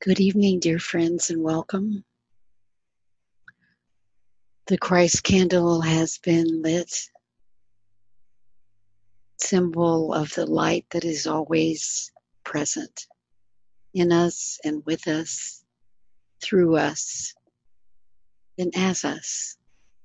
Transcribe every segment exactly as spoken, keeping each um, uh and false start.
Good evening, dear friends, and welcome. The Christ candle has been lit, symbol of the light that is always present in us and with us, through us, and as us.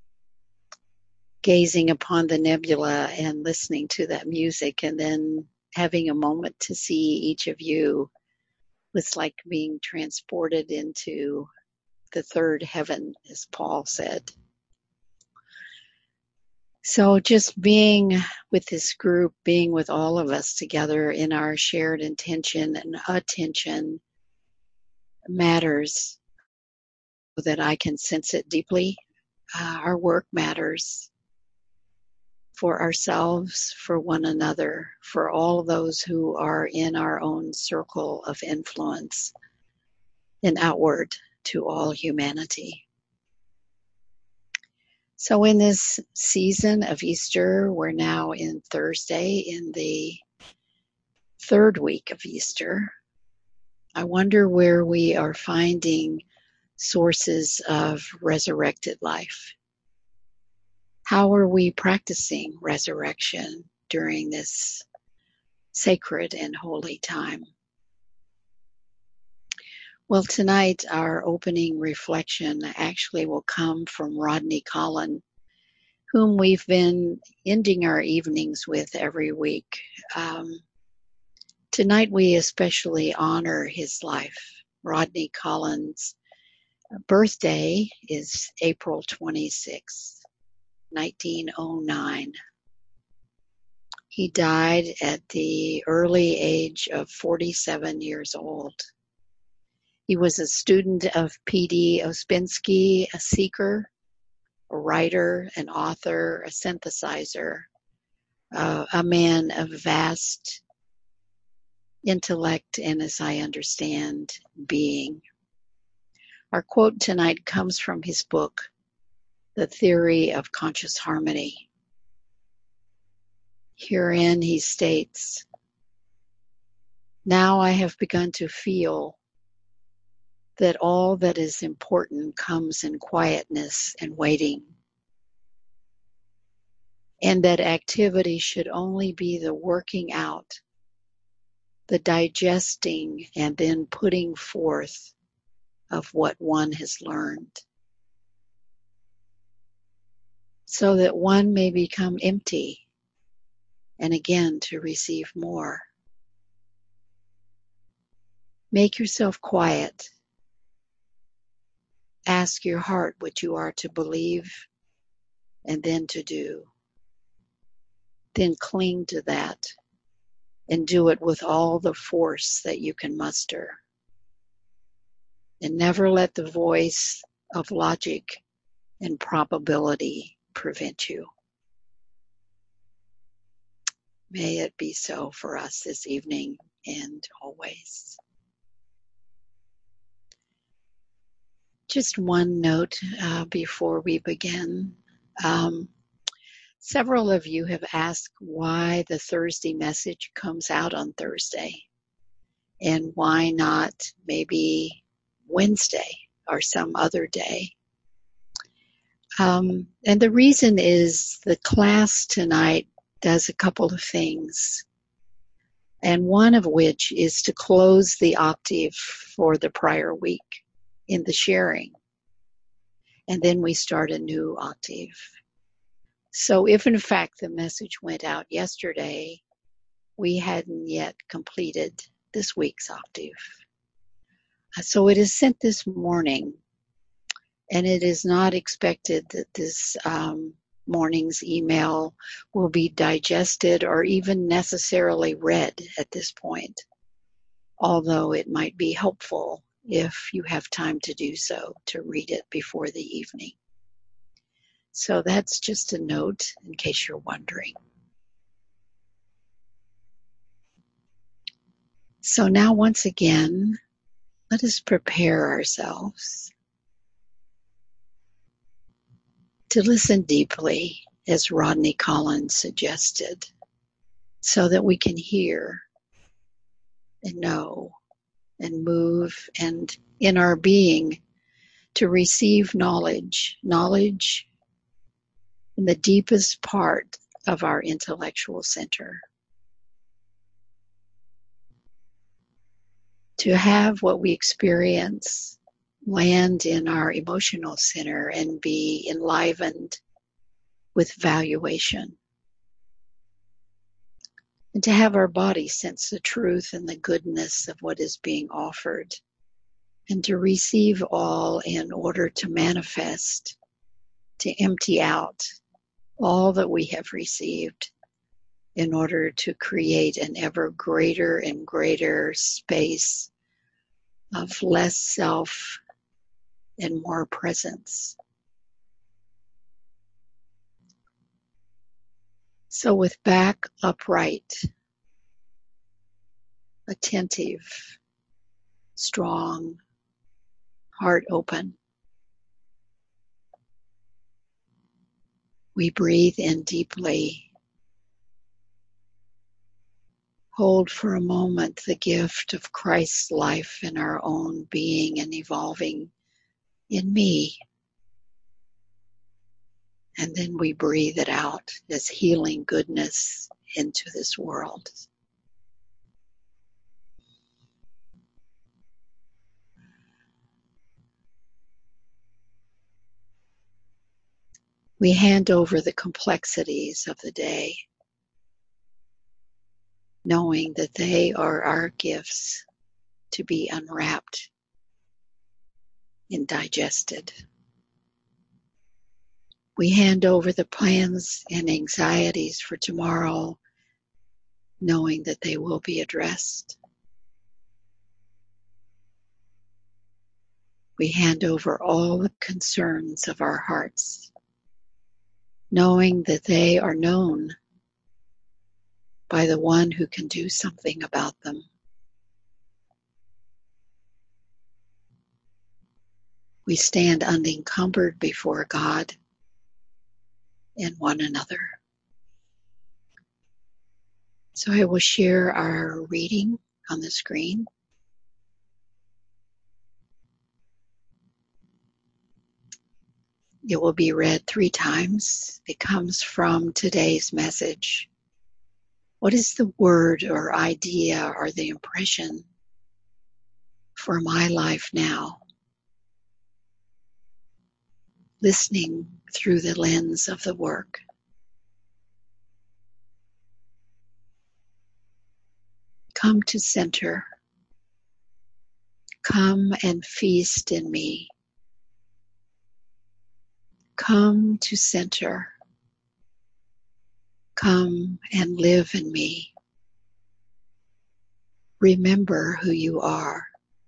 Gazing upon the nebula and listening to that music, and then having a moment to see each of you was like being transported into the third heaven, as Paul said. So just being with this group, being with all of us together in our shared intention and attention matters, so that I can sense it deeply. Uh, our work matters for ourselves, for one another, for all those who are in our own circle of influence and outward to all humanity. So in this season of Easter, we're now in Thursday in the third week of Easter. I wonder where we are finding sources of resurrected life. How are we practicing resurrection during this sacred and holy time? Well, tonight our opening reflection actually will come from Rodney Collin, whom we've been ending our evenings with every week. Um, tonight we especially honor his life. Rodney Collin's birthday is April twenty-sixth, nineteen oh nine. He died at the early age of forty-seven years old. He was a student of P D Ouspensky, a seeker, a writer, an author, a synthesizer, uh, a man of vast intellect and, as I understand, being. Our quote tonight comes from his book, The Theory of Conscious Harmony. Herein he states, "Now I have begun to feel that all that is important comes in quietness and waiting, and that activity should only be the working out, the digesting and then putting forth of what one has learned, so that one may become empty and again to receive more. Make yourself quiet. Ask your heart what you are to believe and then to do. Then cling to that and do it with all the force that you can muster. And never let the voice of logic and probability prevent you." May it be so for us this evening and always. Just one note uh, before we begin. Um, several of you have asked why the Thursday message comes out on Thursday and why not maybe Wednesday or some other day. Um, and the reason is the class tonight does a couple of things, and one of which is to close the octave for the prior week in the sharing, and then we start a new octave. So if in fact the message went out yesterday, we hadn't yet completed this week's octave. So it is sent this morning, and it is not expected that this um, morning's email will be digested or even necessarily read at this point, although it might be helpful if you have time to do so, to read it before the evening. So that's just a note in case you're wondering. So now once again, let us prepare ourselves to listen deeply, as Rodney Collin suggested, so that we can hear and know and move and in our being to receive knowledge, knowledge in the deepest part of our intellectual center. To have what we experience land in our emotional center and be enlivened with valuation. And to have our body sense the truth and the goodness of what is being offered. And to receive all in order to manifest, to empty out all that we have received in order to create an ever greater and greater space of less self and more presence. So with back upright, attentive, strong, heart open, we breathe in deeply. Hold for a moment the gift of Christ's life in our own being and evolving in me. And then we breathe it out as healing goodness into this world. We hand over the complexities of the day, knowing that they are our gifts to be unwrapped and digested. We hand over the plans and anxieties for tomorrow, knowing that they will be addressed. We hand over all the concerns of our hearts, knowing that they are known by the one who can do something about them. We stand unencumbered before God and one another. So I will share our reading on the screen. It will be read three times. It comes from today's message. What is the word or idea or the impression for my life now? Listening through the lens of the work. Come to center. Come and feast in me. Come to center. Come and live in me. Remember who you are.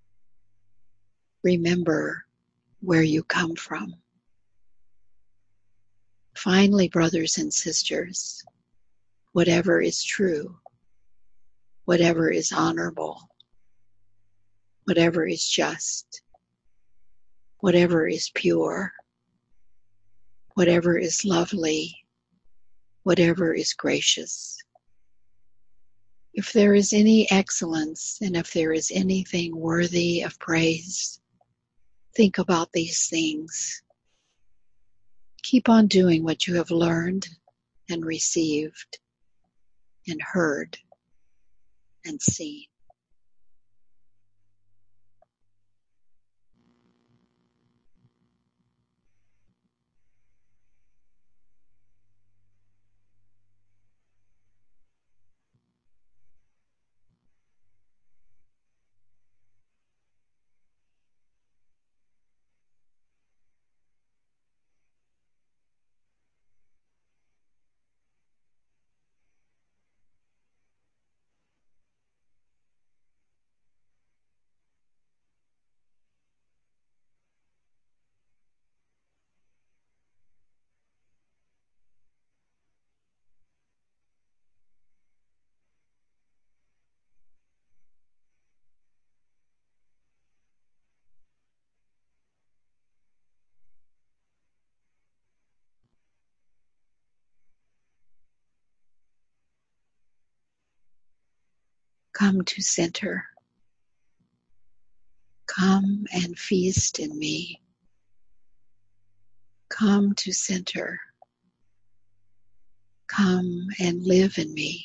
Remember where you come from. Finally, brothers and sisters, whatever is true, whatever is honorable, whatever is just, whatever is pure, whatever is lovely, whatever is gracious. If there is any excellence and if there is anything worthy of praise, think about these things. Keep on doing what you have learned and received and heard and seen. Come to center. Come and feast in me. Come to center. Come and live in me.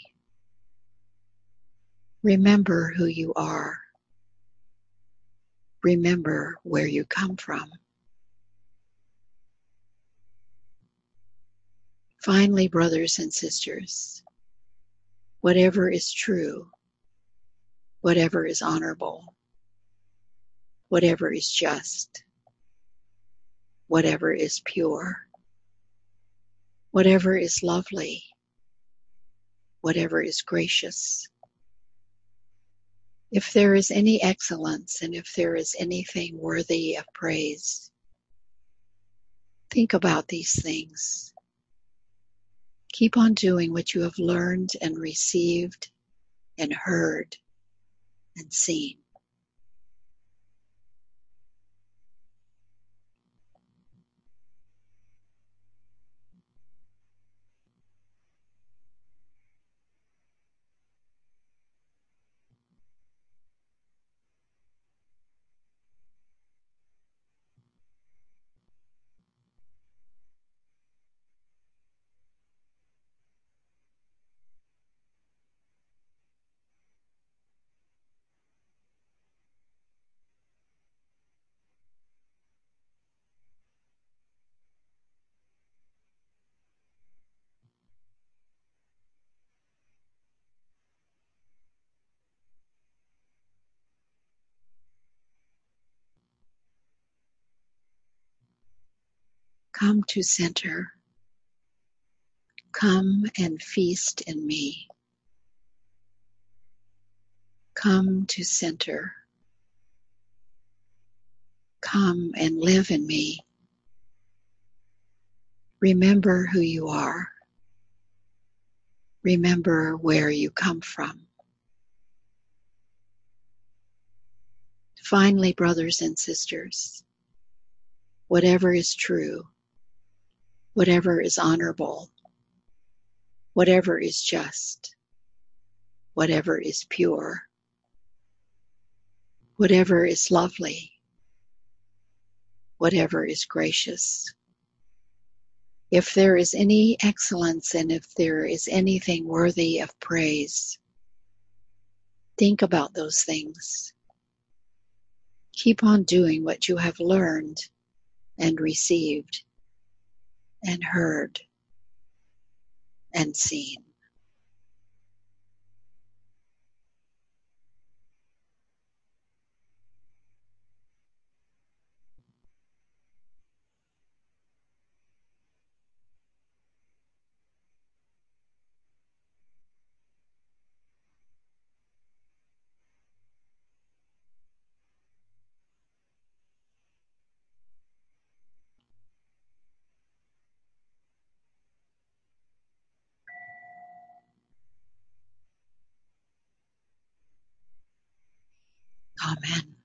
Remember who you are. Remember where you come from. Finally, brothers and sisters, whatever is true, whatever is honorable, whatever is just, whatever is pure, whatever is lovely, whatever is gracious, if there is any excellence and if there is anything worthy of praise, think about these things. Keep on doing what you have learned and received and heard and seen. Come to center. Come and feast in me. Come to center. Come and live in me. Remember who you are. Remember where you come from. Finally, brothers and sisters, whatever is true, whatever is honorable, whatever is just, whatever is pure, whatever is lovely, whatever is gracious, if there is any excellence and if there is anything worthy of praise, think about those things. Keep on doing what you have learned and received and heard and seen. Amen.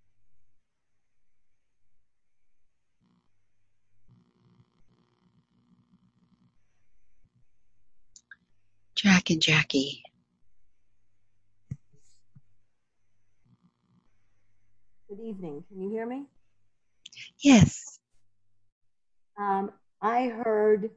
Jack and Jackie. Good evening. Can you hear me? Yes. Um, I heard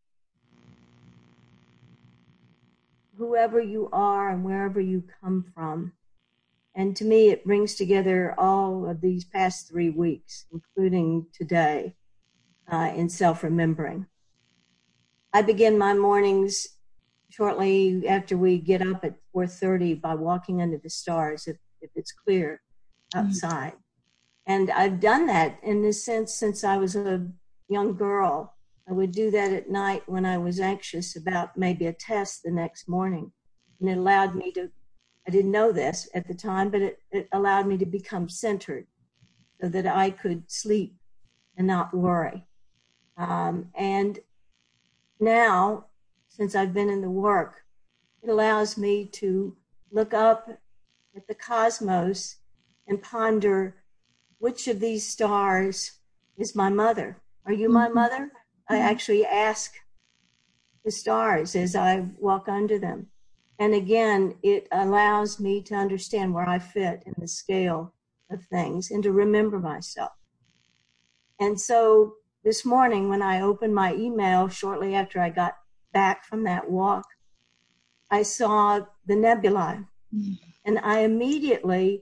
whoever you are and wherever you come from. And to me, it brings together all of these past three weeks, including today, uh, in self-remembering. I begin my mornings shortly after we get up at four thirty by walking under the stars, if, if it's clear outside. Mm. And I've done that in this sense since I was a young girl. I would do that at night when I was anxious about maybe a test the next morning. And it allowed me to, I didn't know this at the time, but it, it allowed me to become centered so that I could sleep and not worry. Um, and now, since I've been in the work, it allows me to look up at the cosmos and ponder which of these stars is my mother. Are you my mother? Mm-hmm. I actually ask the stars as I walk under them. And again, it allows me to understand where I fit in the scale of things and to remember myself. And so this morning when I opened my email shortly after I got back from that walk, I saw the nebulae, mm. and I immediately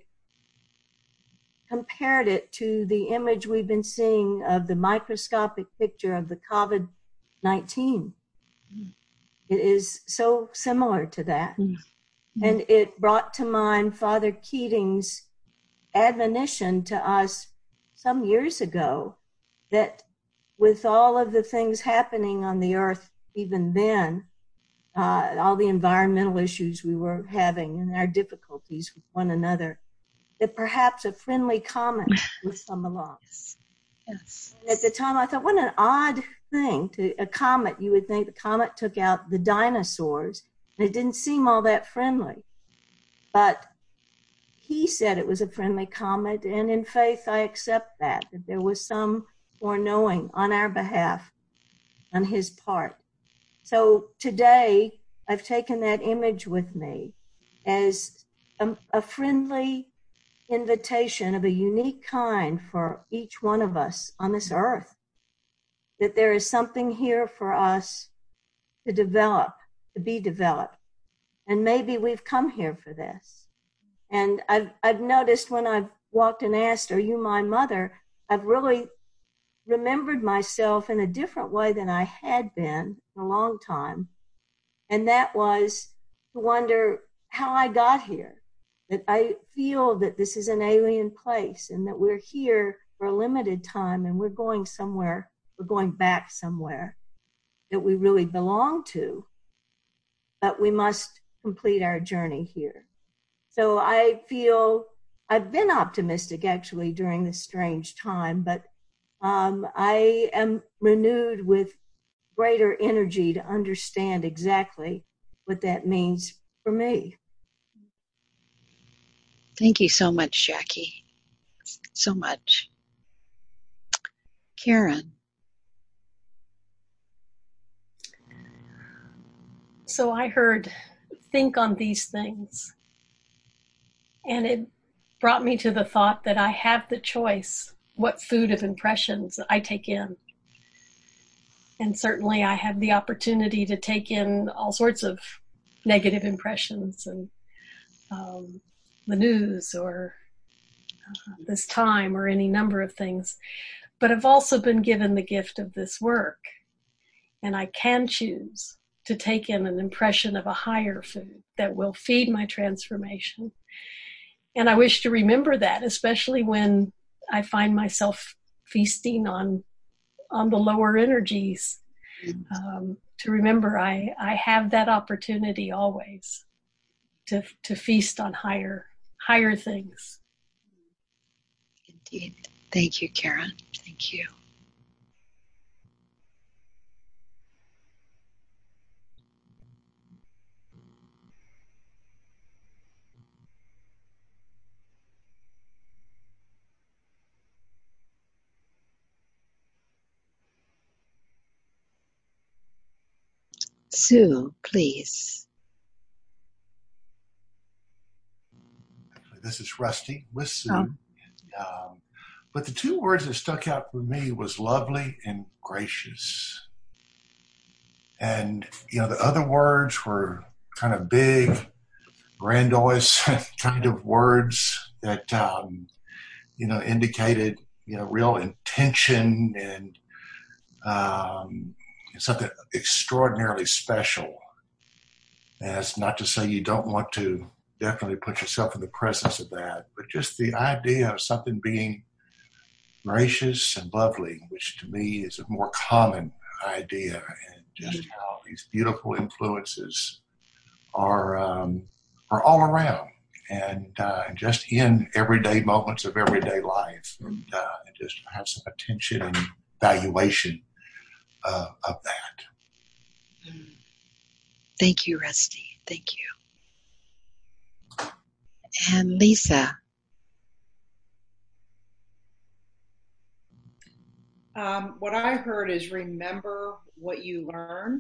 compared it to the image we've been seeing of the microscopic picture of the COVID nineteen. Mm. It is so similar to that. Mm. And it brought to mind Father Keating's admonition to us some years ago that with all of the things happening on the earth even then, uh, all the environmental issues we were having and our difficulties with one another, that perhaps a friendly comet would come along. Yes. Yes. And at the time I thought, what an odd thing, to a comet. You would think the comet took out the dinosaurs, and it didn't seem all that friendly. But he said it was a friendly comet, and in faith I accept that, that there was some foreknowing on our behalf, on his part. So today I've taken that image with me as a, a friendly invitation of a unique kind for each one of us on this earth, that there is something here for us to develop, to be developed. And maybe we've come here for this. And I've, I've noticed when I've walked and asked, are you my mother? I've really remembered myself in a different way than I had been in a long time. And that was to wonder how I got here, that I feel that this is an alien place and that we're here for a limited time and we're going somewhere, we're going back somewhere that we really belong to, but we must complete our journey here. So I feel I've been optimistic actually during this strange time, but um, I am renewed with greater energy to understand exactly what that means for me. Thank you so much, Jackie. So much. Karen. So I heard, think on these things. And it brought me to the thought that I have the choice what food of impressions I take in. And certainly I have the opportunity to take in all sorts of negative impressions and um, the news or uh, this time or any number of things. But I've also been given the gift of this work. And I can choose to take in an impression of a higher food that will feed my transformation. And I wish to remember that, especially when I find myself feasting on on the lower energies, um, to remember I, I have that opportunity always to to feast on higher higher things. Indeed. Thank you, Karen. Thank you. Sue, please. This is Rusty with Sue. Oh. Um, but the two words that stuck out for me was lovely and gracious. And, you know, the other words were kind of big, grandiose kind of words that, um, you know, indicated, you know, real intention and um, something extraordinarily special. And it's not to say you don't want to definitely put yourself in the presence of that, but just the idea of something being gracious and lovely, which to me is a more common idea, and just how these beautiful influences are um, are all around and uh, just in everyday moments of everyday life, and, uh, and just have some attention and valuation uh, of that. Thank you, Rusty. Thank you. And Lisa. Um, what I heard is remember what you learned.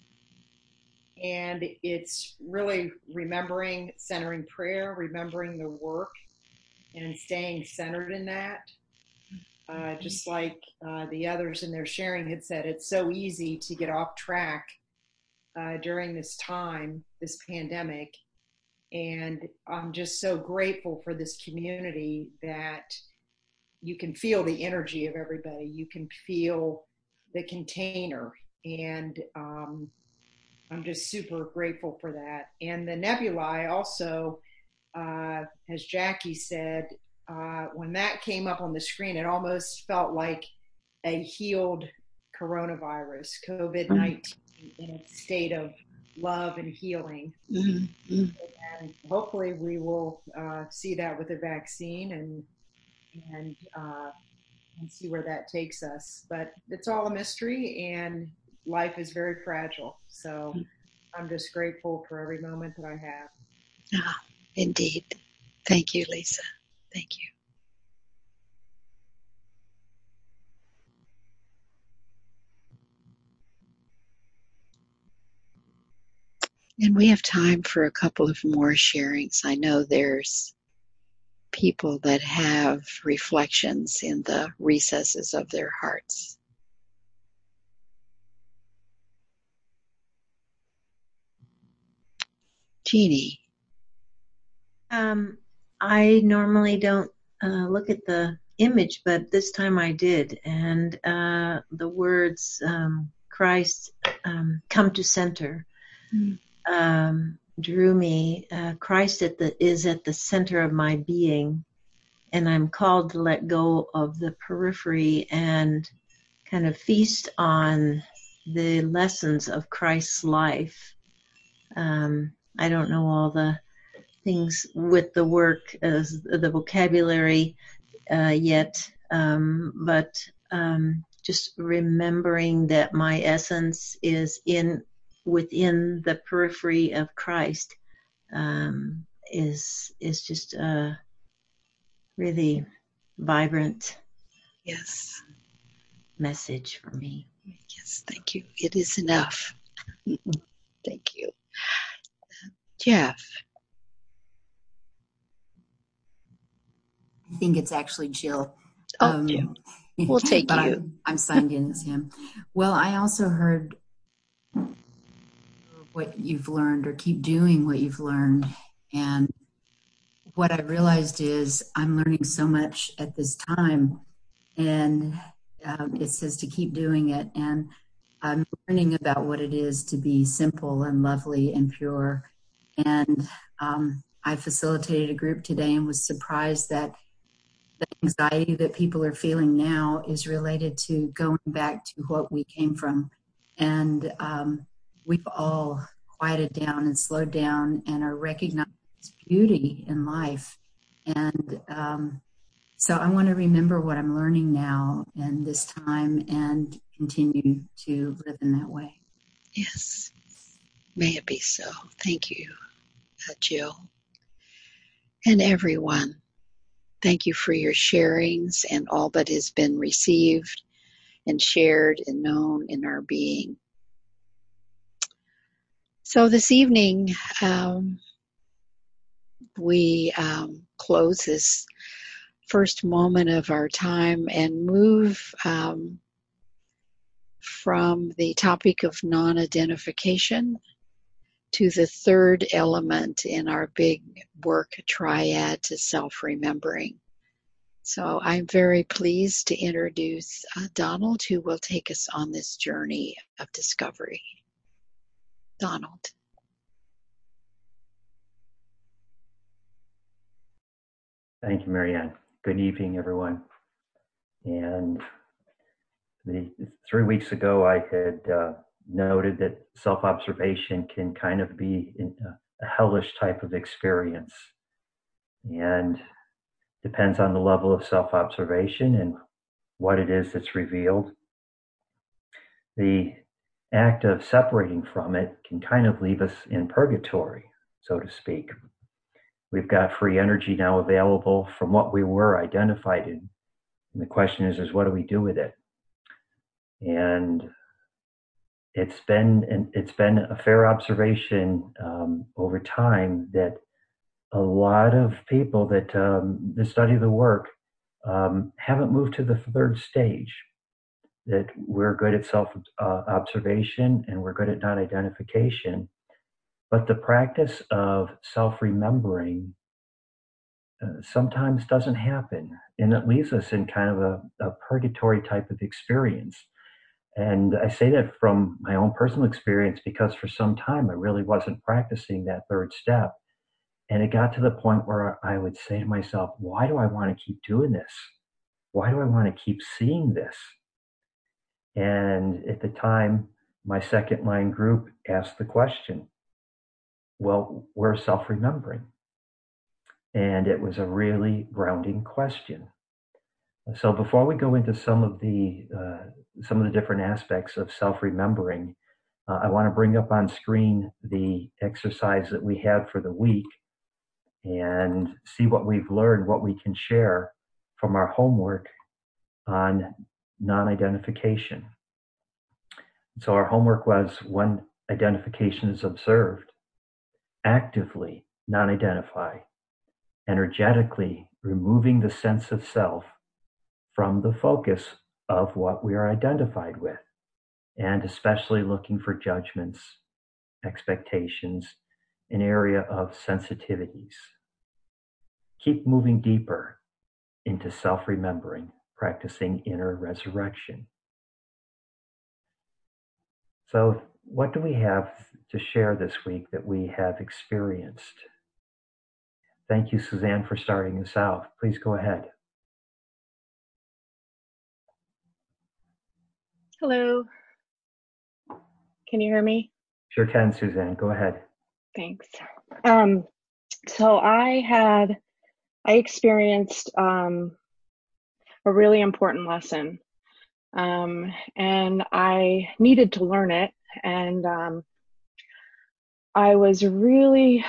And it's really remembering, centering prayer, remembering the work and staying centered in that. Uh, just like uh, the others in their sharing had said, it's so easy to get off track uh, during this time, this pandemic. And I'm just so grateful for this community that you can feel the energy of everybody. You can feel the container. And um, I'm just super grateful for that. And the nebulae also, uh, as Jackie said, uh, when that came up on the screen, it almost felt like a healed coronavirus, COVID nineteen, in a state of love and healing. Mm-hmm. And hopefully we will uh, see that with a vaccine and and uh, and see where that takes us. But it's all a mystery, and life is very fragile. So I'm just grateful for every moment that I have. Ah, indeed. Thank you, Lisa. Thank you. And we have time for a couple of more sharings. I know there's people that have reflections in the recesses of their hearts. Jeannie. Um, I normally don't uh, look at the image, but this time I did. And uh, the words, um, Christ, um, come to center, mm. um, drew me. Uh, Christ at the, is at the center of my being, and I'm called to let go of the periphery and kind of feast on the lessons of Christ's life. Um, I don't know all the things with the work as the vocabulary uh, yet, um, but um, just remembering that my essence is in within the periphery of Christ um, is is just a really vibrant yes message for me. Yes, thank you. It is enough. Thank you. Jeff. I think it's actually Jill. Oh, um, Jill. We'll take but you. I'm, I'm signed in as him. Well, I also heard what you've learned, or keep doing what you've learned. And what I realized is I'm learning so much at this time. And um, it says to keep doing it. And I'm learning about what it is to be simple and lovely and pure. And um, I facilitated a group today and was surprised that the anxiety that people are feeling now is related to going back to what we came from. And um, we've all quieted down and slowed down and are recognizing beauty in life. And um, so I want to remember what I'm learning now and this time and continue to live in that way. Yes. May it be so. Thank you, uh, Jill. And everyone. Thank you for your sharings and all that has been received and shared and known in our being. So this evening, um, we um, close this first moment of our time and move um, from the topic of non-identification to the third element in our big work triad to self-remembering. So I'm very pleased to introduce uh, Donald, who will take us on this journey of discovery. Donald. Thank you, Marianne. Good evening, everyone. And the, three weeks ago, I had uh, noted that self-observation can kind of be in a, a hellish type of experience. And depends on the level of self-observation and what it is that's revealed. The act of separating from it can kind of leave us in purgatory, so to speak. We've got free energy now available from what we were identified in. And the question is, is what do we do with it? And it's been, it's been a fair observation um, over time that a lot of people that, um, that study the work um, haven't moved to the third stage, that we're good at self uh, observation and we're good at non identification. But the practice of self remembering uh, sometimes doesn't happen. And it leaves us in kind of a, a purgatory type of experience. And I say that from my own personal experience because for some time I really wasn't practicing that third step. And it got to the point where I would say to myself, why do I want to keep doing this? Why do I want to keep seeing this? And at the time, my second line group asked the question, well, we're self remembering. And it was a really grounding question. So before we go into some of the uh, some of the different aspects of self-remembering, uh, I want to bring up on screen the exercise that we had for the week and see what we've learned, what we can share from our homework on non-identification. So our homework was, when identification is observed, actively non-identify, energetically removing the sense of self from the focus of what we are identified with, and especially looking for judgments, expectations, an area of sensitivities. Keep moving deeper into self-remembering, practicing inner resurrection. So what do we have to share this week that we have experienced? Thank you, Suzanne, for starting us out. Please go ahead. Hello. Can you hear me? Sure can, Suzanne. Go ahead. Thanks. Um, so I had, I experienced um, a really important lesson, um, and I needed to learn it. And um, I was really,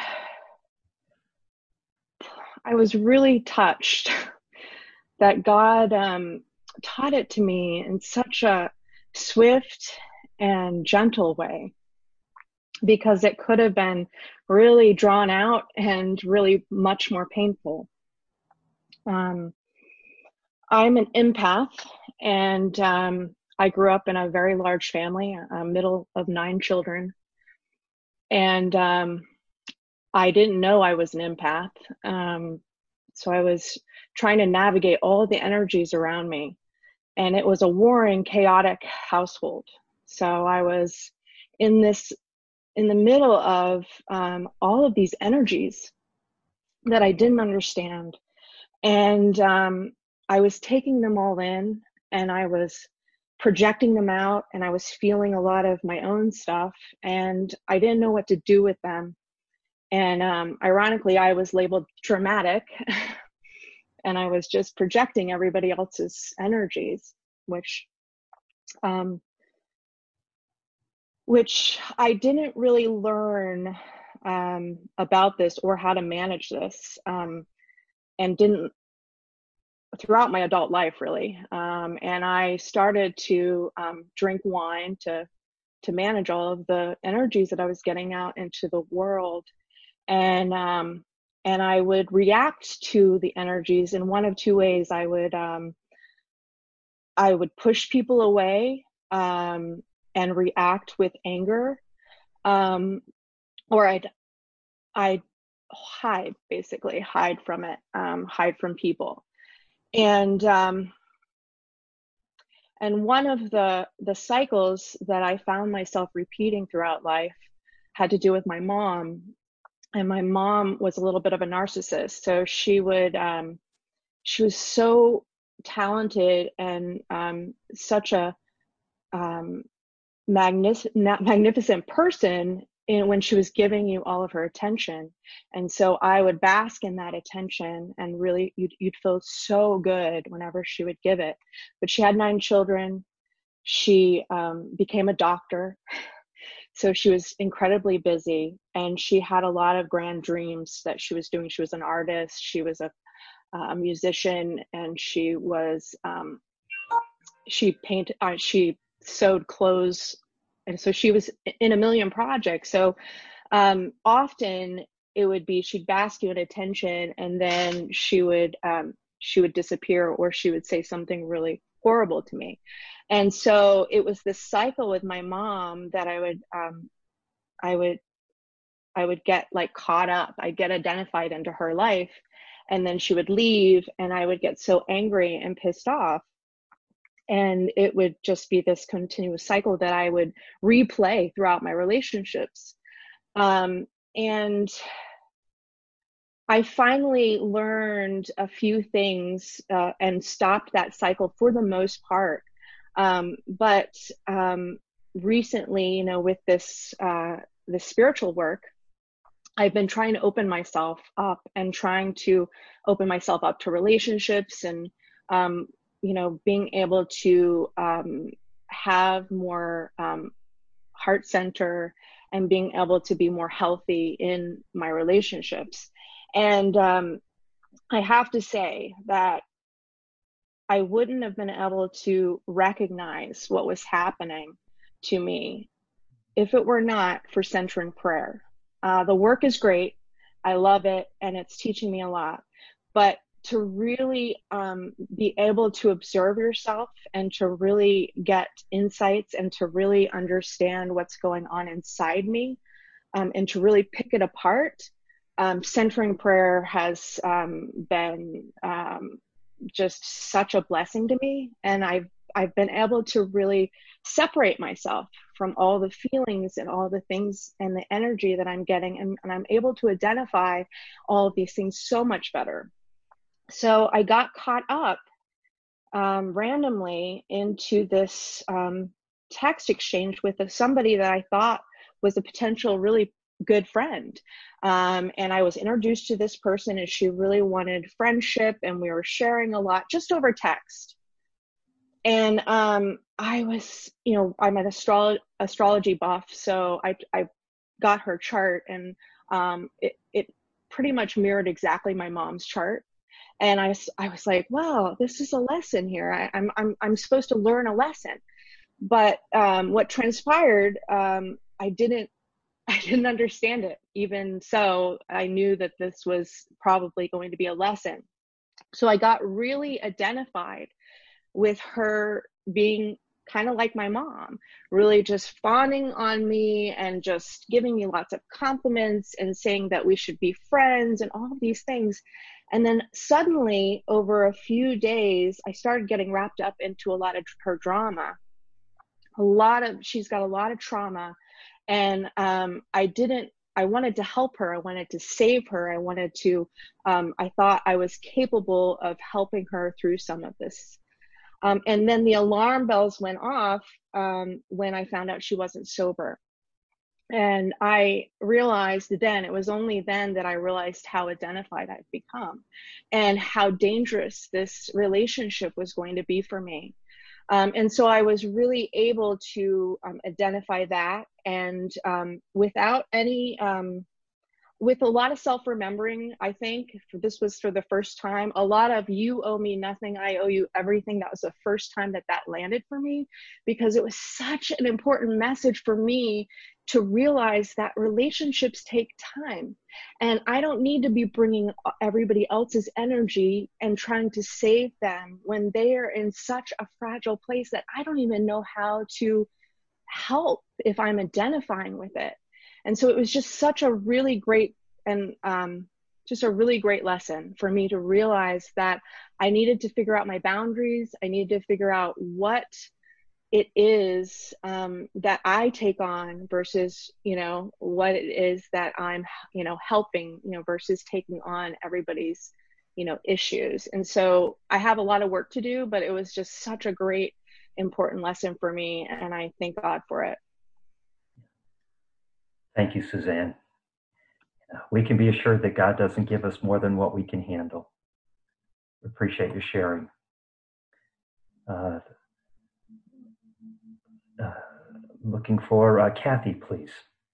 I was really touched that God um, taught it to me in such a swift and gentle way, because it could have been really drawn out and really much more painful. Um, I'm an empath, and um, I grew up in a very large family, a middle of nine children. And um, I didn't know I was an empath. Um, so I was trying to navigate all the energies around me. And it was a warring, chaotic household. So I was in this, in the middle of um, all of these energies that I didn't understand. And um, I was taking them all in, and I was projecting them out, and I was feeling a lot of my own stuff, and I didn't know what to do with them. And um, ironically, I was labeled dramatic, and I was just projecting everybody else's energies, which um, which I didn't really learn um, about this or how to manage this, um, and didn't throughout my adult life, really. Um, and I started to um, drink wine to to manage all of the energies that I was getting out into the world. And um, and I would react to the energies in one of two ways. I would um, I would push people away um, and react with anger, um, or I'd I'd hide, basically hide from it, um, hide from people. And um, and one of the the cycles that I found myself repeating throughout life had to do with my mom. And my mom was a little bit of a narcissist, so she would um, she was so talented and um, such a um, magnific- magnificent person in, when she was giving you all of her attention. And so I would bask in that attention, and really you'd, you'd feel so good whenever she would give it. But she had nine children. She um, became a doctor. So she was incredibly busy, and she had a lot of grand dreams that she was doing. She was an artist, she was a, a musician, and she was, um, she painted, uh, she sewed clothes. And so she was in a million projects. So um, often it would be, she'd bask you in attention, and then she would, um, she would disappear, or she would say something really horrible to me. And so it was this cycle with my mom that I would, um, I would, I would get like caught up. I'd get identified into her life, and then she would leave, and I would get so angry and pissed off. And it would just be this continuous cycle that I would replay throughout my relationships. Um, and I finally learned a few things uh, and stopped that cycle for the most part. Um, but um, recently, you know, with this, uh, this spiritual work, I've been trying to open myself up and trying to open myself up to relationships, and, um, you know, being able to um, have more um, heart center, and being able to be more healthy in my relationships. And um, I have to say that I wouldn't have been able to recognize what was happening to me if it were not for centering prayer. Uh, the work is great. I love it, and it's teaching me a lot. But to really um, be able to observe yourself, and to really get insights, and to really understand what's going on inside me, um, and to really pick it apart, um, centering prayer has um, been um, just such a blessing to me. And I've I've been able to really separate myself from all the feelings and all the things and the energy that I'm getting, and, and I'm able to identify all of these things so much better. So I got caught up um, randomly into this um, text exchange with somebody that I thought was a potential really good friend. Um, and I was introduced to this person, and she really wanted friendship, and we were sharing a lot just over text. And um, I was, you know, I'm an astro- astrology buff, so I, I got her chart, and um, it, it pretty much mirrored exactly my mom's chart. And I, I was like, wow, this is a lesson here. I, I'm, I'm, I'm supposed to learn a lesson. But um, what transpired, um, I didn't, I didn't understand it. Even so, I knew that this was probably going to be a lesson. So I got really identified with her being kind of like my mom, really just fawning on me and just giving me lots of compliments and saying that we should be friends and all of these things. And then suddenly, over a few days, I started getting wrapped up into a lot of her drama. A lot of, she's got a lot of trauma. And um, I didn't, I wanted to help her. I wanted to save her. I wanted to, um, I thought I was capable of helping her through some of this. Um, and then the alarm bells went off um, when I found out she wasn't sober. And I realized then, it was only then that I realized how identified I've become and how dangerous this relationship was going to be for me. Um, and so I was really able to um, identify that, and um, without any, um, with a lot of self-remembering, I think this was for the first time, a lot of "you owe me nothing, I owe you everything." That was the first time that that landed for me, because it was such an important message for me to realize that relationships take time. And I don't need to be bringing everybody else's energy and trying to save them when they are in such a fragile place that I don't even know how to help if I'm identifying with it. And so it was just such a really great and um, just a really great lesson for me to realize that I needed to figure out my boundaries. I needed to figure out what it is um, that I take on versus, you know, what it is that I'm, you know, helping, you know, versus taking on everybody's, you know, issues. And so I have a lot of work to do, but it was just such a great, important lesson for me. And I thank God for it. Thank you, Suzanne. We can be assured that God doesn't give us more than what we can handle. We appreciate your sharing. Uh, uh, looking for uh, Kathy, please.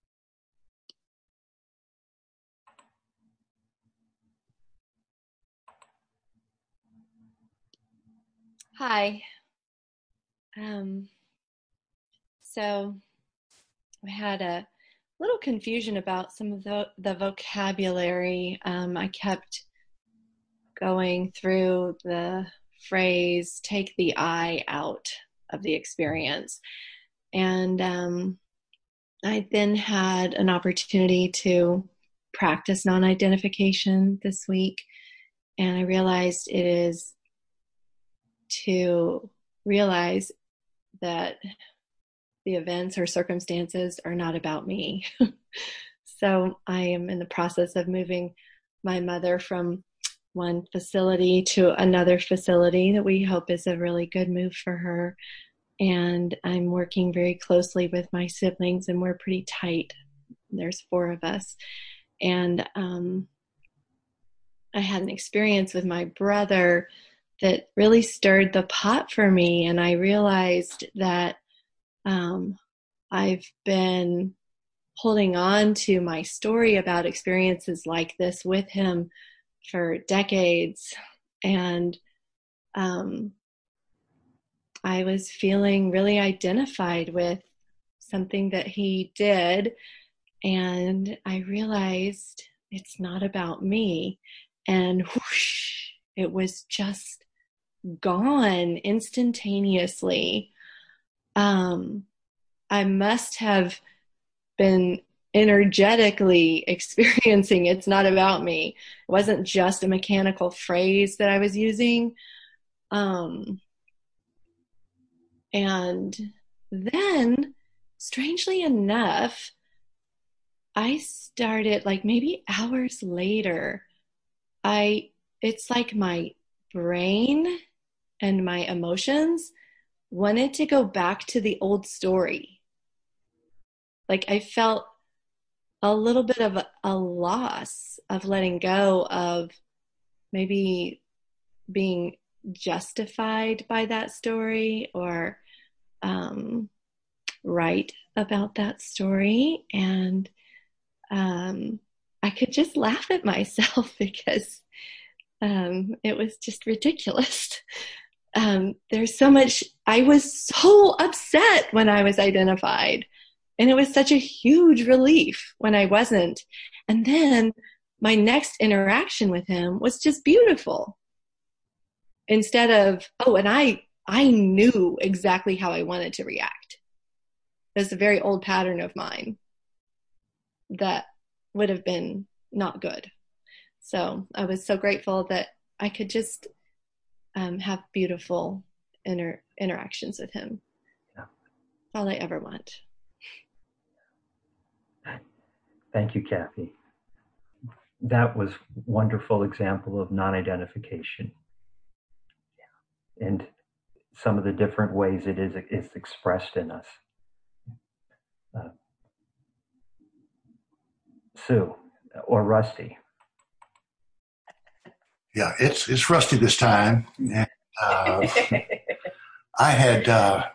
Hi. Um, so I had a little confusion about some of the, the vocabulary. Um, I kept going through the phrase, take the I out of the experience. And um, I then had an opportunity to practice non-identification this week. And I realized it is to realize that the events or circumstances are not about me. So I am in the process of moving my mother from one facility to another facility that we hope is a really good move for her. And I'm working very closely with my siblings, and we're pretty tight. There's four of us. And um, I had an experience with my brother that really stirred the pot for me. And I realized that um, I've been holding on to my story about experiences like this with him for decades. And um, I was feeling really identified with something that he did. And I realized it's not about me. And whoosh, it was just gone instantaneously. Um, I must have been energetically experiencing it's not about me. It wasn't just a mechanical phrase that I was using. Um, and then, strangely enough, I started, like maybe hours later, I it's like my brain and my emotions wanted to go back to the old story. Like I felt a little bit of a, a loss of letting go of maybe being justified by that story or um, right about that story. And um, I could just laugh at myself because um, it was just ridiculous. Um, there's so much, I was so upset when I was identified. And it was such a huge relief when I wasn't. And then my next interaction with him was just beautiful. Instead of, oh, and I, I knew exactly how I wanted to react. There's a very old pattern of mine that would have been not good. So I was so grateful that I could just um, have beautiful inter- interactions with him. Yeah. That's all I ever want. Thank you, Kathy. That was a wonderful example of non-identification. Yeah. And some of the different ways it is it's expressed in us. Uh, Sue or Rusty. Yeah, it's it's Rusty this time. And, uh, I had uh,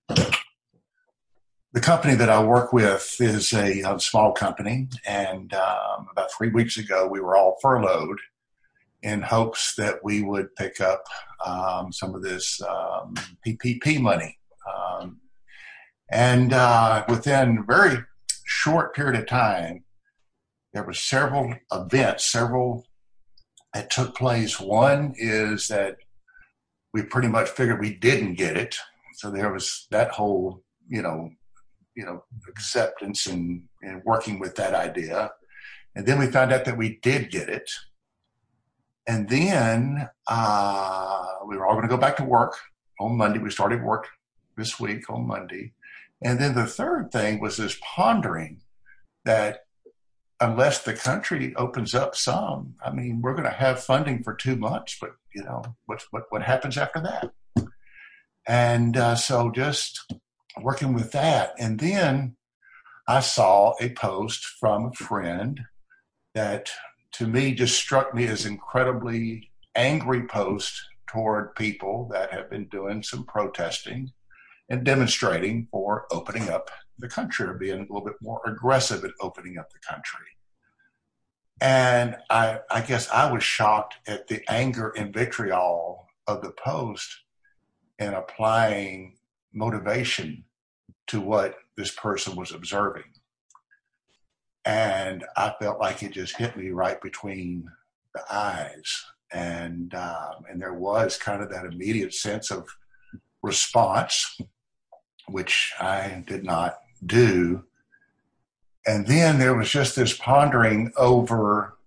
the company that I work with is a, a small company, and um, about three weeks ago we were all furloughed in hopes that we would pick up um, some of this um, P P P money. Um, and uh, within a very short period of time, there were several events, several that took place. One is that we pretty much figured we didn't get it. So there was that whole, you know, you know, acceptance and, and working with that idea. And then we found out that we did get it. And then uh, we were all going to go back to work on Monday. We started work this week on Monday. And then the third thing was this pondering that unless the country opens up some, I mean, we're going to have funding for two months, but, you know, what what, what happens after that? And uh, so just working with that. And then I saw a post from a friend that to me just struck me as incredibly angry post toward people that have been doing some protesting and demonstrating for opening up the country or being a little bit more aggressive at opening up the country. And I, I guess I was shocked at the anger and vitriol of the post and applying motivation to what this person was observing. And I felt like it just hit me right between the eyes. And, um, and there was kind of that immediate sense of response, which I did not do. And then there was just this pondering over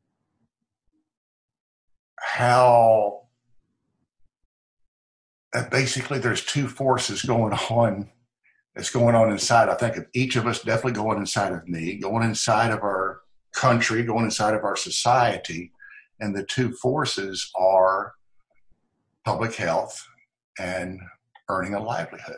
how uh, basically there's two forces going on that's going on inside, I think, of each of us, definitely going inside of me, going inside of our country, going inside of our society. And the two forces are public health and earning a livelihood.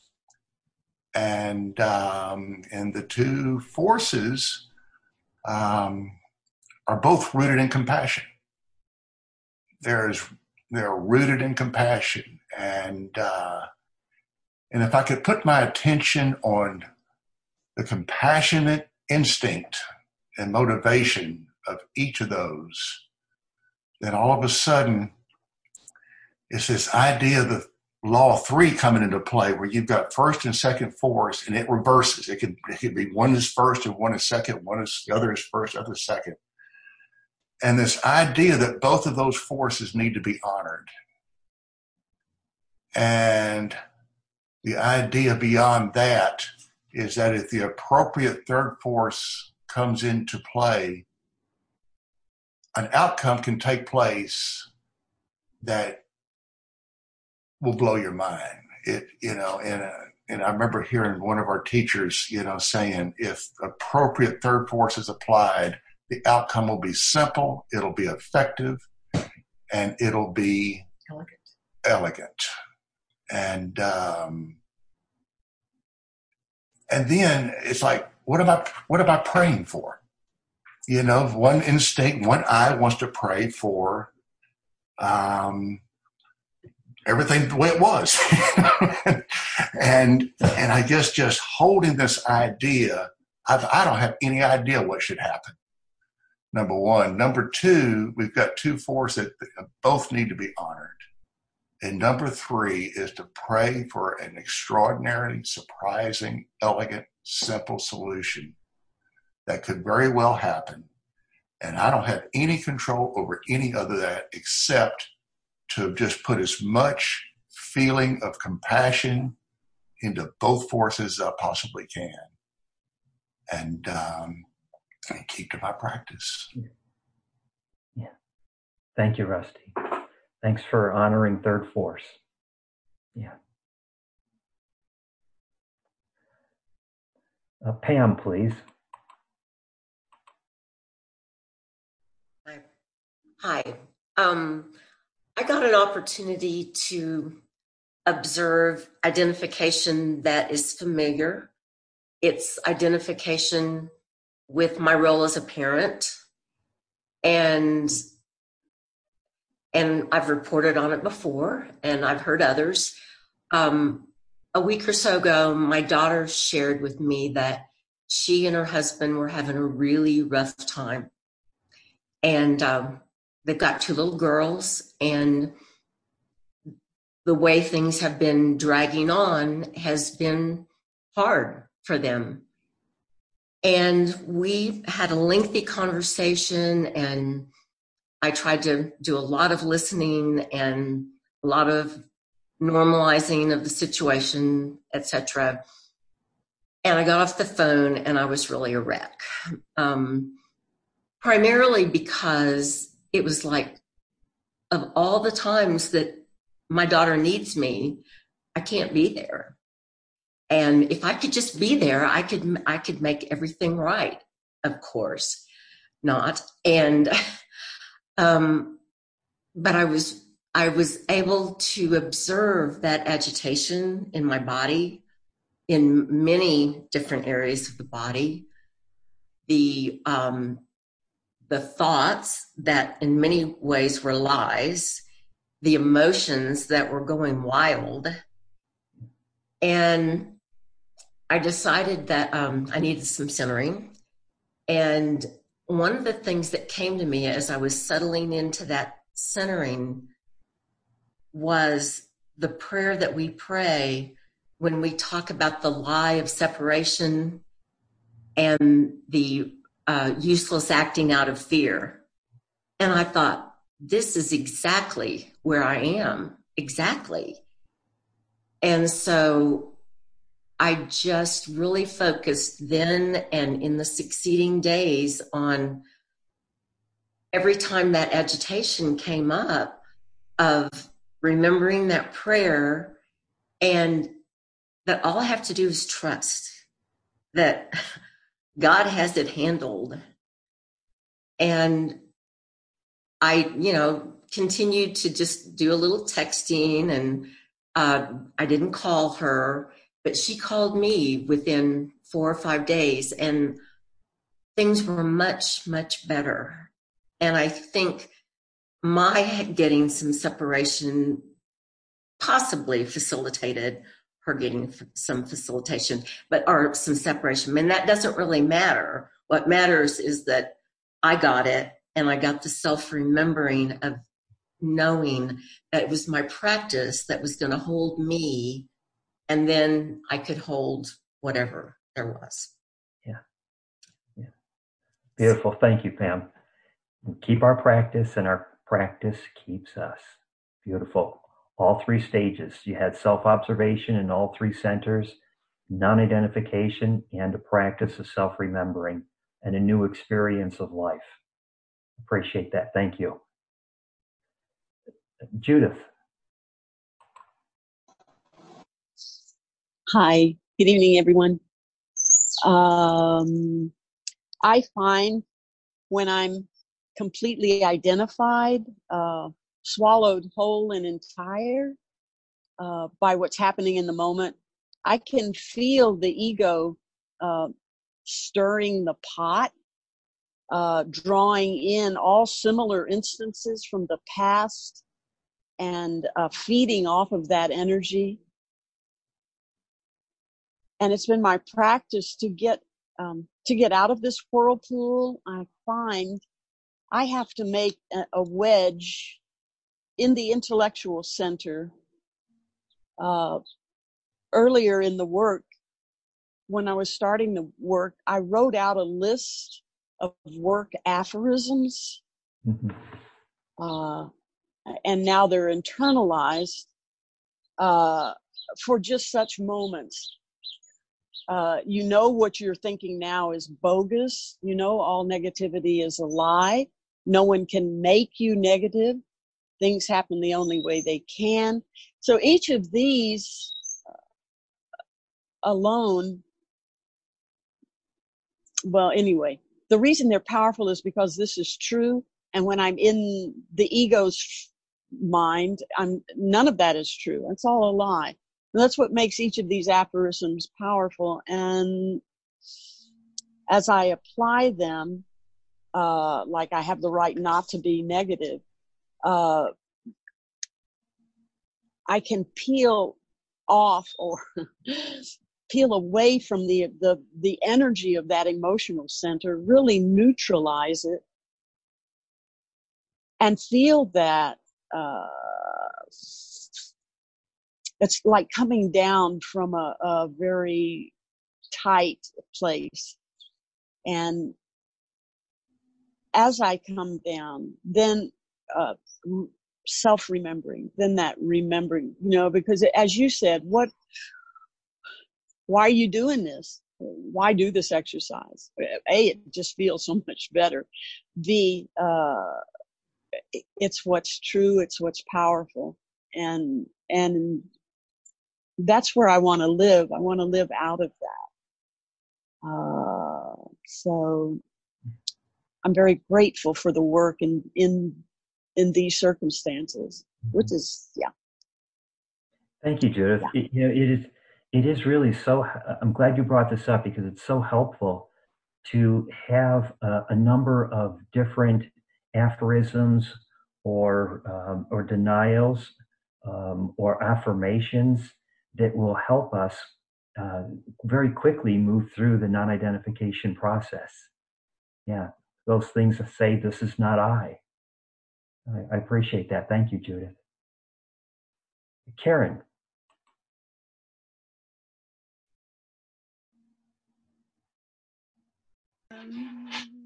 And um, and the two forces um, are both rooted in compassion. There's they're rooted in compassion, and uh, and if I could put my attention on the compassionate instinct and motivation of each of those, then all of a sudden it's this idea of the law of three coming into play, where you've got first and second force, and it reverses. It could, it could be one is first and one is second, one is the other is first, other is second. And this idea that both of those forces need to be honored. And the idea beyond that is that if the appropriate third force comes into play, an outcome can take place that will blow your mind. It, you know, and, uh, and I remember hearing one of our teachers, you know, saying if appropriate third force is applied, the outcome will be simple, it'll be effective, and it'll be elegant. elegant. And, um, and then it's like, what am I, what am I praying for? You know, one instinct, one eye wants to pray for, um, everything the way it was. and and I guess just holding this idea, I've, I don't have any idea what should happen, number one. Number two, we've got two forces that both need to be honored. And number three is to pray for an extraordinary, surprising, elegant, simple solution that could very well happen. And I don't have any control over any of that except to just put as much feeling of compassion into both forces as I possibly can, and, um, and keep to my practice. Yeah. Thank you, Rusty. Thanks for honoring third force. Yeah. Uh, Pam, please. Hi. Hi. Um, I got an opportunity to observe identification that is familiar. It's identification with my role as a parent. And, and I've reported on it before, and I've heard others. Um, a week or so ago, my daughter shared with me that she and her husband were having a really rough time. And um, they've got two little girls, and the way things have been dragging on has been hard for them. And we had a lengthy conversation, and I tried to do a lot of listening and a lot of normalizing of the situation, et cetera. And I got off the phone, and I was really a wreck. Um, primarily because it was like, of all the times that my daughter needs me, I can't be there. And if I could just be there, I could I could make everything right. Of course not. And um, but I was I was able to observe that agitation in my body, in many different areas of the body. The um, the thoughts that in many ways were lies, the emotions that were going wild. And I decided that um, I needed some centering. And one of the things that came to me as I was settling into that centering was the prayer that we pray when we talk about the lie of separation and the uh, useless acting out of fear. And I thought, this is exactly where I am. Exactly. And so I just really focused then and in the succeeding days on every time that agitation came up of remembering that prayer, and that all I have to do is trust that God has it handled. And I, you know, continued to just do a little texting, and uh, I didn't call her, but she called me within four or five days, and things were much, much better. And I think my getting some separation possibly facilitated her getting some facilitation, but or some separation. And that doesn't really matter. What matters is that I got it, and I got the self-remembering of knowing that it was my practice that was going to hold me, and then I could hold whatever there was. Yeah. Yeah. Beautiful. Thank you, Pam. Keep our practice, and our practice keeps us. Beautiful. All three stages. You had self-observation in all three centers, non-identification, and a practice of self-remembering, and a new experience of life. Appreciate that. Thank you. Judith. Hi. Good evening, everyone. Um, I find when I'm completely identified, uh, swallowed whole and entire uh, by what's happening in the moment, I can feel the ego uh, stirring the pot, uh, drawing in all similar instances from the past, and uh, feeding off of that energy. And it's been my practice to get um, to get out of this whirlpool. I find I have to make a, a wedge in the intellectual center. Uh, earlier in the work, when I was starting the work, I wrote out a list of work aphorisms, Mm-hmm. uh, and now they're internalized uh, for just such moments. Uh, you know what you're thinking now is bogus. You know all negativity is a lie. No one can make you negative. Things happen the only way they can. So each of these alone, well, anyway, the reason they're powerful is because this is true. And when I'm in the ego's mind, I'm none of that is true. It's all a lie. And that's what makes each of these aphorisms powerful. And as I apply them, uh, like I have the right not to be negative, uh, I can peel off or peel away from the, the, the energy of that emotional center, really neutralize it, and feel that, uh, it's like coming down from a, a very tight place. And as I come down, then, uh, self-remembering, then that remembering, you know, because as you said, what, why are you doing this? Why do this exercise? A, it just feels so much better. B, uh, it's what's true. It's what's powerful. And, and that's where I want to live. I want to live out of that. Uh, so I'm very grateful for the work in, in, in these circumstances, which is, yeah. Thank you, Judith. Yeah. It, you know, it is, it is really so, I'm glad you brought this up, because it's so helpful to have a, a number of different aphorisms or, um, or denials um, or affirmations that will help us uh, very quickly move through the non-identification process. Yeah, those things that say, this is not I. I, I appreciate that. Thank you, Judith. Karen. Um,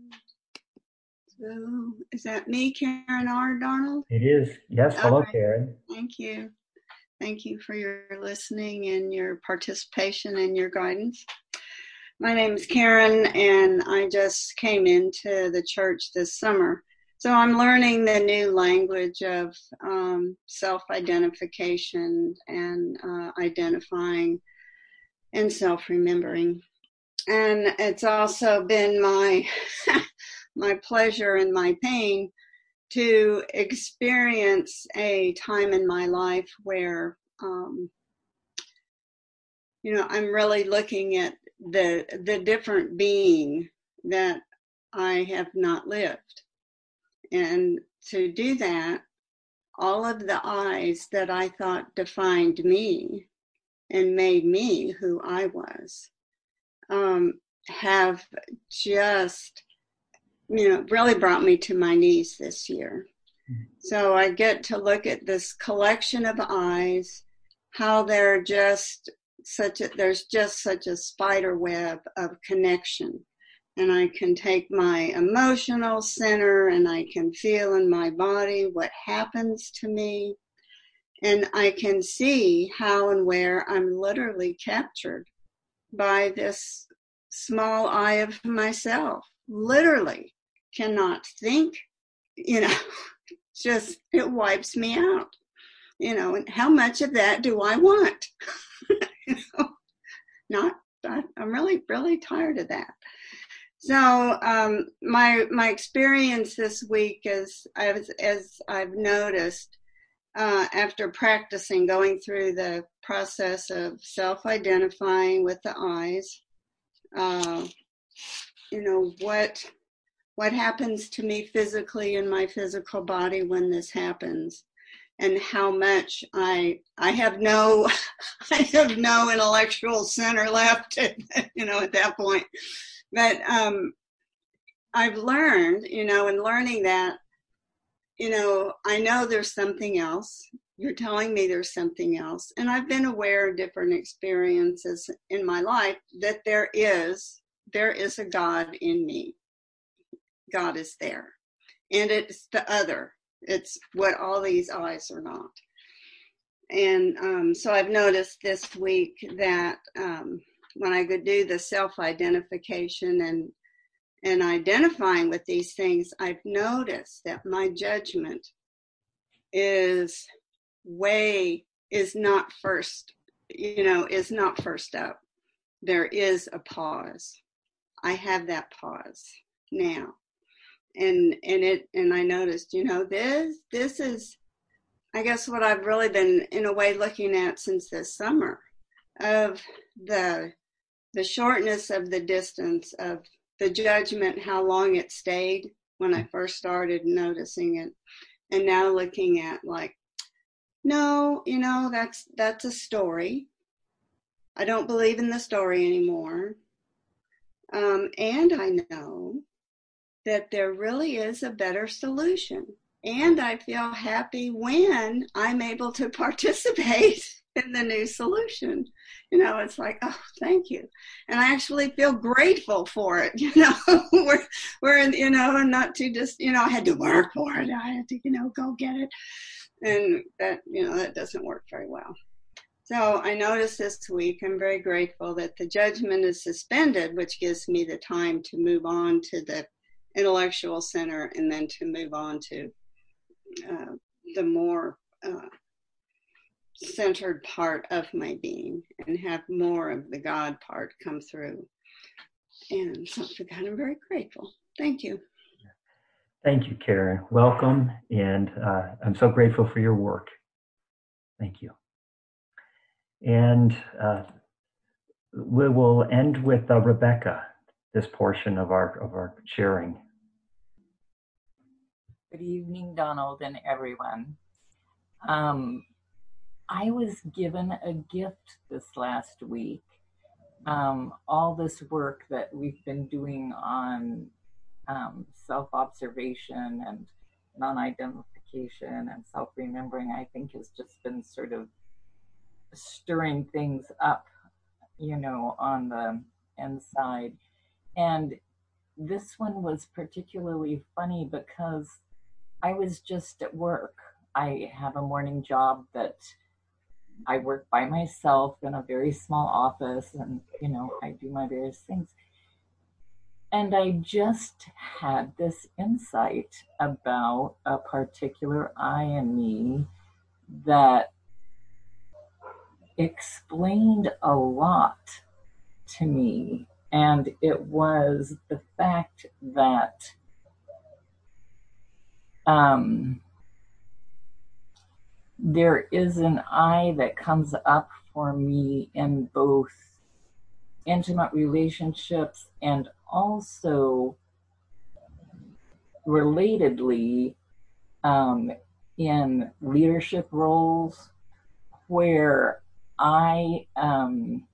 so is that me, Karen R. Darnold? It is. Yes. Hello, Okay. Karen. Thank you. Thank you for your listening and your participation and your guidance. My name is Karen, and I just came into the church this summer. So I'm learning the new language of um, self-identification and uh, identifying and self-remembering. And it's also been my my pleasure and my pain to experience a time in my life where, um, you know, I'm really looking at the the different being that I have not lived. And to do that, all of the eyes that I thought defined me and made me who I was, um, have just, you know, really brought me to my knees this year. So I get to look at this collection of eyes, how they're just such a, there's just such a spider web of connection. And I can take my emotional center and I can feel in my body what happens to me. And I can see how and where I'm literally captured by this small eye of myself. Literally cannot think, you know, just it wipes me out, you know, and how much of that do I want? You know, not, I, I'm really, really tired of that. So um, my my experience this week is, as, as I've noticed, uh, after practicing, going through the process of self-identifying with the eyes, uh, you know, what what happens to me physically in my physical body when this happens, and how much I I have no I have no intellectual center left, at, you know, at that point. But um, I've learned, you know, in learning that, you know, I know there's something else. You're telling me there's something else. And I've been aware of different experiences in my life that there is, there is a God in me. God is there. And it's the other. It's what all these eyes are not. And um, so I've noticed this week that um, when I could do the self-identification and and identifying with these things, I've noticed that my judgment is way, is not first, you know, is not first up. There is a pause. I have that pause now. And and it and I noticed, you know, this this is, I guess, what I've really been in a way looking at since this summer, of the the shortness of the distance of the judgment, how long it stayed when I first started noticing it, and now looking at like, no, you know, that's that's a story. I don't believe in the story anymore. Um, and I know that there really is a better solution. And I feel happy when I'm able to participate in the new solution. You know, it's like, oh, thank you. And I actually feel grateful for it. You know, we're, we're in, you know, and not to just, you know, I had to work for it. I had to, you know, go get it. And that, you know, that doesn't work very well. So I noticed this week, I'm very grateful that the judgment is suspended, which gives me the time to move on to the intellectual center and then to move on to uh, the more uh, centered part of my being and have more of the God part come through. And so for that, I'm very grateful. Thank you. Thank you, Karen. Welcome. And uh, I'm so grateful for your work. Thank you. And uh, we will end with uh, Rebecca, this portion of our, of our sharing. Good evening, Donald and everyone. Um, I was given a gift this last week. Um, all this work that we've been doing on um, self-observation and non-identification and self-remembering, I think has just been sort of stirring things up, you know, on the inside. And this one was particularly funny because I was just at work. I have a morning job that I work by myself in a very small office, and, you know, I do my various things. And I just had this insight about a particular I in me that explained a lot to me. And it was the fact that um, there is an I that comes up for me in both intimate relationships and also relatedly um, in leadership roles where I um,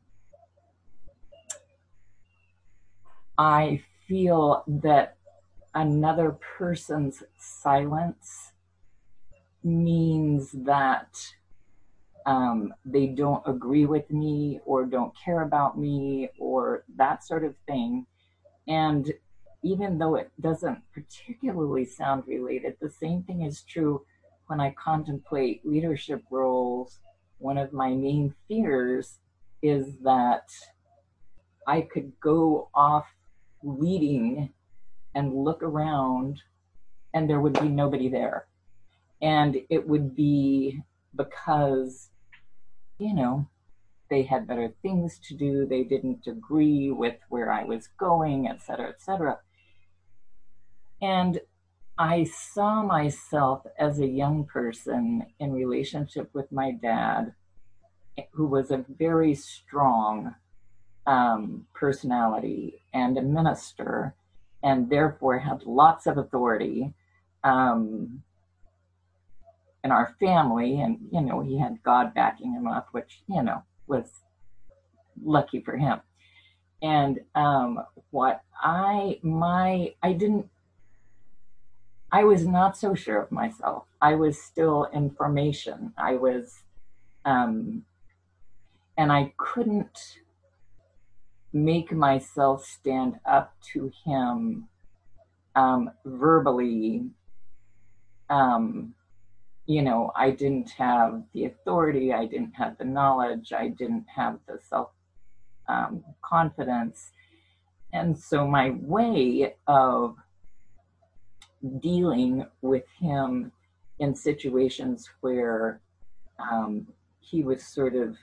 I feel that another person's silence means that um, they don't agree with me or don't care about me or that sort of thing. And even though it doesn't particularly sound related, the same thing is true when I contemplate leadership roles. One of my main fears is that I could go off leading and look around and there would be nobody there. And it would be because, you know, they had better things to do, they didn't agree with where I was going, et cetera, et cetera. And I saw myself as a young person in relationship with my dad, who was a very strong um, personality and a minister, and therefore had lots of authority um, in our family. And, you know, he had God backing him up, which, you know, was lucky for him. And um, what I, my, I didn't, I was not so sure of myself. I was still in formation. I was, um, and I couldn't make myself stand up to him um, verbally. Um, you know, I didn't have the authority, I didn't have the knowledge, I didn't have the self um, confidence. And so my way of dealing with him in situations where um, he was sort of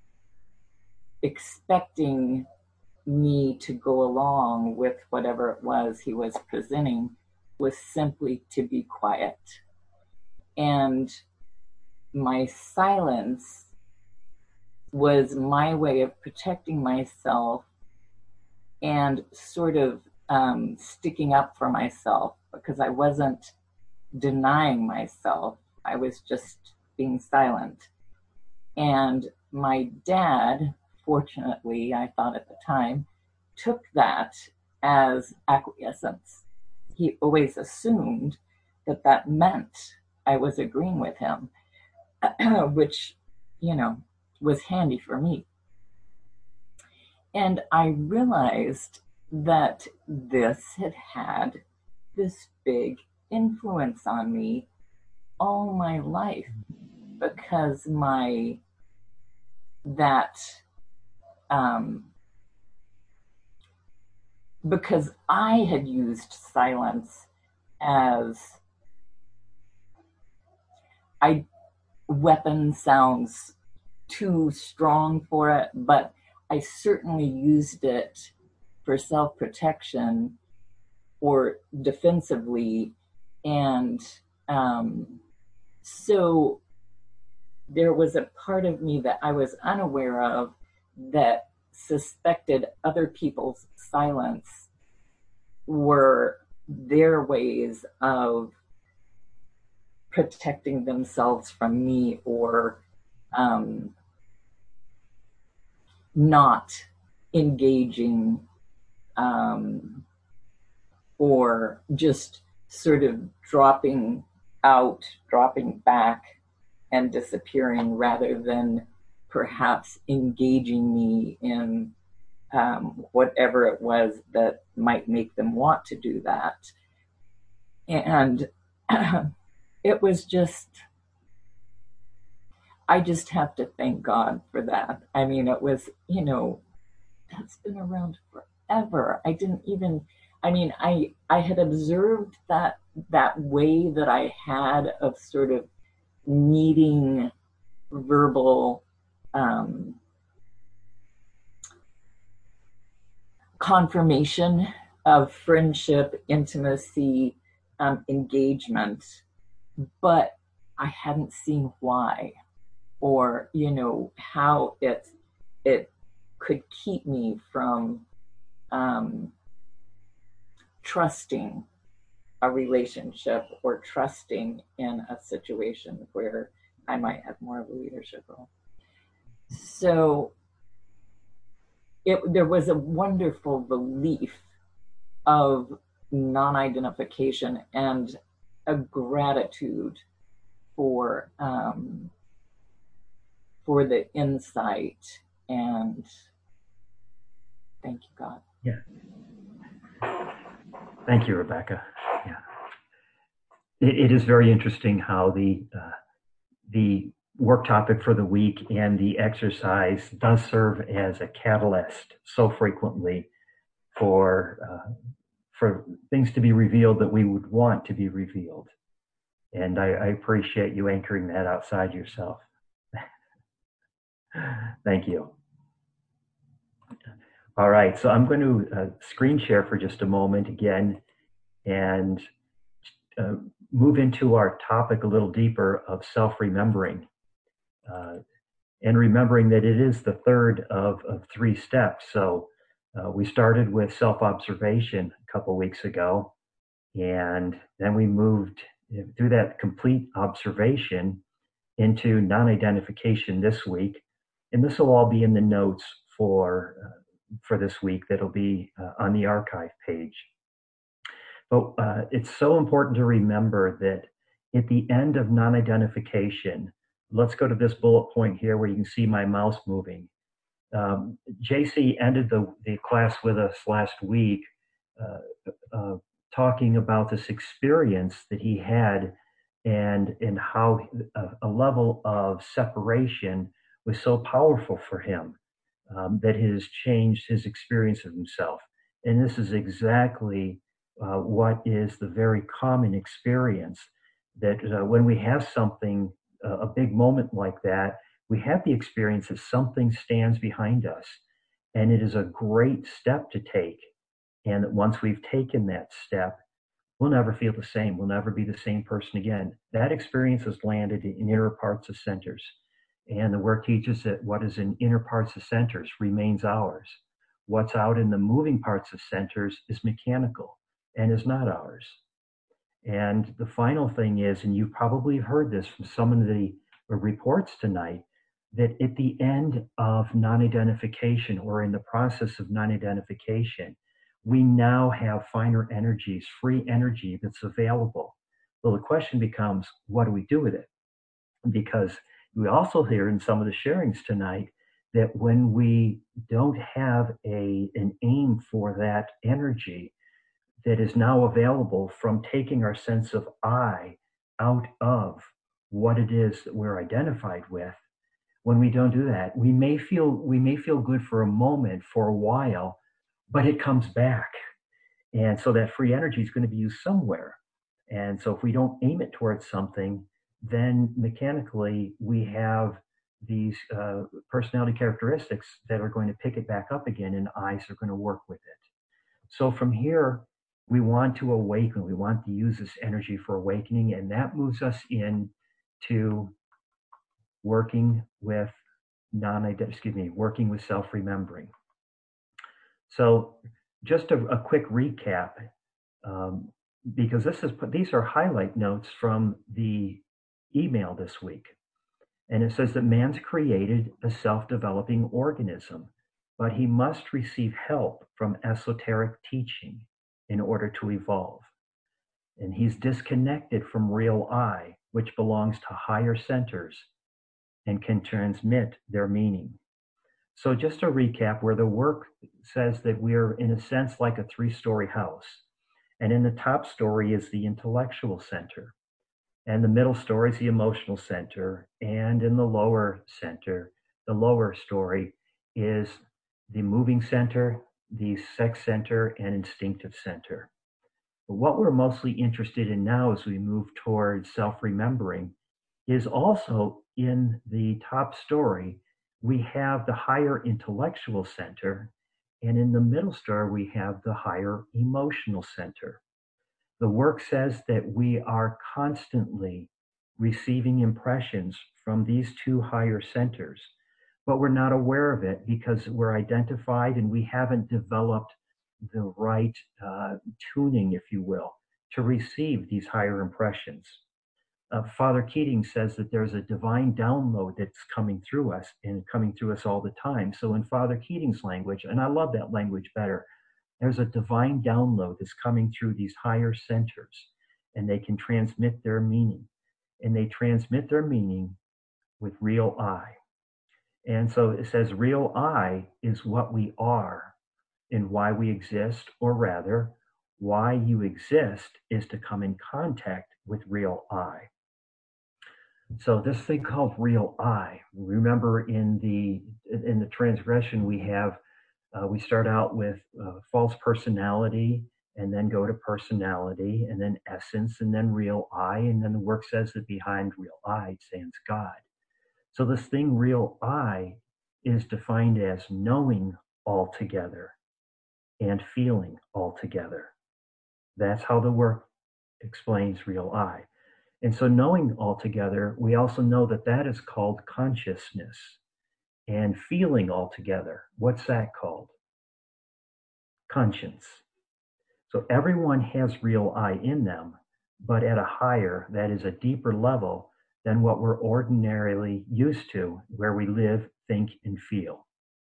expecting me to go along with whatever it was he was presenting was simply to be quiet. And my silence was my way of protecting myself and sort of um, sticking up for myself, because I wasn't denying myself. I was just being silent. And my dad, fortunately, I thought at the time, took that as acquiescence. He always assumed that that meant I was agreeing with him, which, you know, was handy for me. And I realized that this had had this big influence on me all my life, because my, that, um, because I had used silence as, I, weapon sounds too strong for it, but I certainly used it for self-protection or defensively. And um, so there was a part of me that I was unaware of that suspected other people's silence were their ways of protecting themselves from me, or um, not engaging, um, or just sort of dropping out, dropping back and disappearing, rather than perhaps engaging me in um, whatever it was that might make them want to do that. And it was just, I just have to thank God for that. I mean, it was, you know, that's been around forever. I didn't even, I mean, I I had observed that that way that I had of sort of needing verbal um, confirmation of friendship, intimacy, um, engagement, but I hadn't seen why, or you know how it it could keep me from um, trusting a relationship or trusting in a situation where I might have more of a leadership role. So it, there was a wonderful relief of non-identification and a gratitude for um, for the insight, and thank you, God. Yeah. Thank you, Rebecca. Yeah. It, it is very interesting how the uh, the work topic for the week and the exercise does serve as a catalyst so frequently for uh, for things to be revealed that we would want to be revealed. And I, I appreciate you anchoring that outside yourself. Thank you. All right, so I'm going to uh, screen share for just a moment again and uh, move into our topic a little deeper of self-remembering. Uh, and remembering that it is the third of, of three steps. So uh, we started with self-observation a couple weeks ago, and then we moved through that complete observation into non-identification this week. And this will all be in the notes for, uh, for this week that'll be uh, on the archive page. But uh, it's so important to remember that at the end of non-identification, let's go to this bullet point here where you can see my mouse moving. Um, J C ended the, the class with us last week uh, uh, talking about this experience that he had and, and how a, a level of separation was so powerful for him um, that has changed his experience of himself. And this is exactly uh, what is the very common experience, that uh, when we have something, uh, a big moment like that, we have the experience that something stands behind us. And it is a great step to take. And that once we've taken that step, we'll never feel the same. We'll never be the same person again. That experience has landed in inner parts of centers. And the work teaches that what is in inner parts of centers remains ours. What's out in the moving parts of centers is mechanical and is not ours. And the final thing is, and you probably have heard this from some of the reports tonight, that at the end of non-identification or in the process of non-identification, we now have finer energies, free energy that's available. Well, the question becomes, what do we do with it? Because we also hear in some of the sharings tonight that when we don't have a, an aim for that energy that is now available from taking our sense of I out of what it is that we're identified with, when we don't do that, we may feel we may feel good for a moment, for a while, but it comes back. And so that free energy is going to be used somewhere. And so if we don't aim it towards something, then mechanically we have these uh, personality characteristics that are going to pick it back up again, and eyes are going to work with it. So from here, we want to awaken. We want to use this energy for awakening, and that moves us in to working with non-identity, excuse me, working with self-remembering. So just a, a quick recap, um, because this is these are highlight notes from the email this week. And it says that man's created a self-developing organism, but he must receive help from esoteric teaching in order to evolve. And he's disconnected from real I, which belongs to higher centers and can transmit their meaning. So just to recap, where the work says that we're in a sense like a three-story house. And in the top story is the intellectual center. And the middle story is the emotional center. And in the lower center, the lower story is the moving center, the sex center, and instinctive center. But what we're mostly interested in now as we move towards self-remembering is also in the top story, we have the higher intellectual center, and in the middle story, we have the higher emotional center. The work says that we are constantly receiving impressions from these two higher centers, but we're not aware of it because we're identified and we haven't developed the right uh, tuning, if you will, to receive these higher impressions. Uh, Father Keating says that there's a divine download that's coming through us and coming through us all the time. So in Father Keating's language, and I love that language better, there's a divine download that's coming through these higher centers, and they can transmit their meaning. And they transmit their meaning with real I. And so it says real I is what we are and why we exist, or rather, why you exist is to come in contact with real I. So this thing called real I, remember in the in the transgression we have, uh, we start out with uh, false personality and then go to personality and then essence and then real I, and then the work says that behind real I stands God. So this thing real I is defined as knowing altogether and feeling altogether. That's how the work explains real I. And so knowing altogether, we also know that that is called consciousness. And feeling altogether, what's that called? Conscience. So everyone has real I in them, but at a higher, that is a deeper level than what we're ordinarily used to, where we live, think, and feel.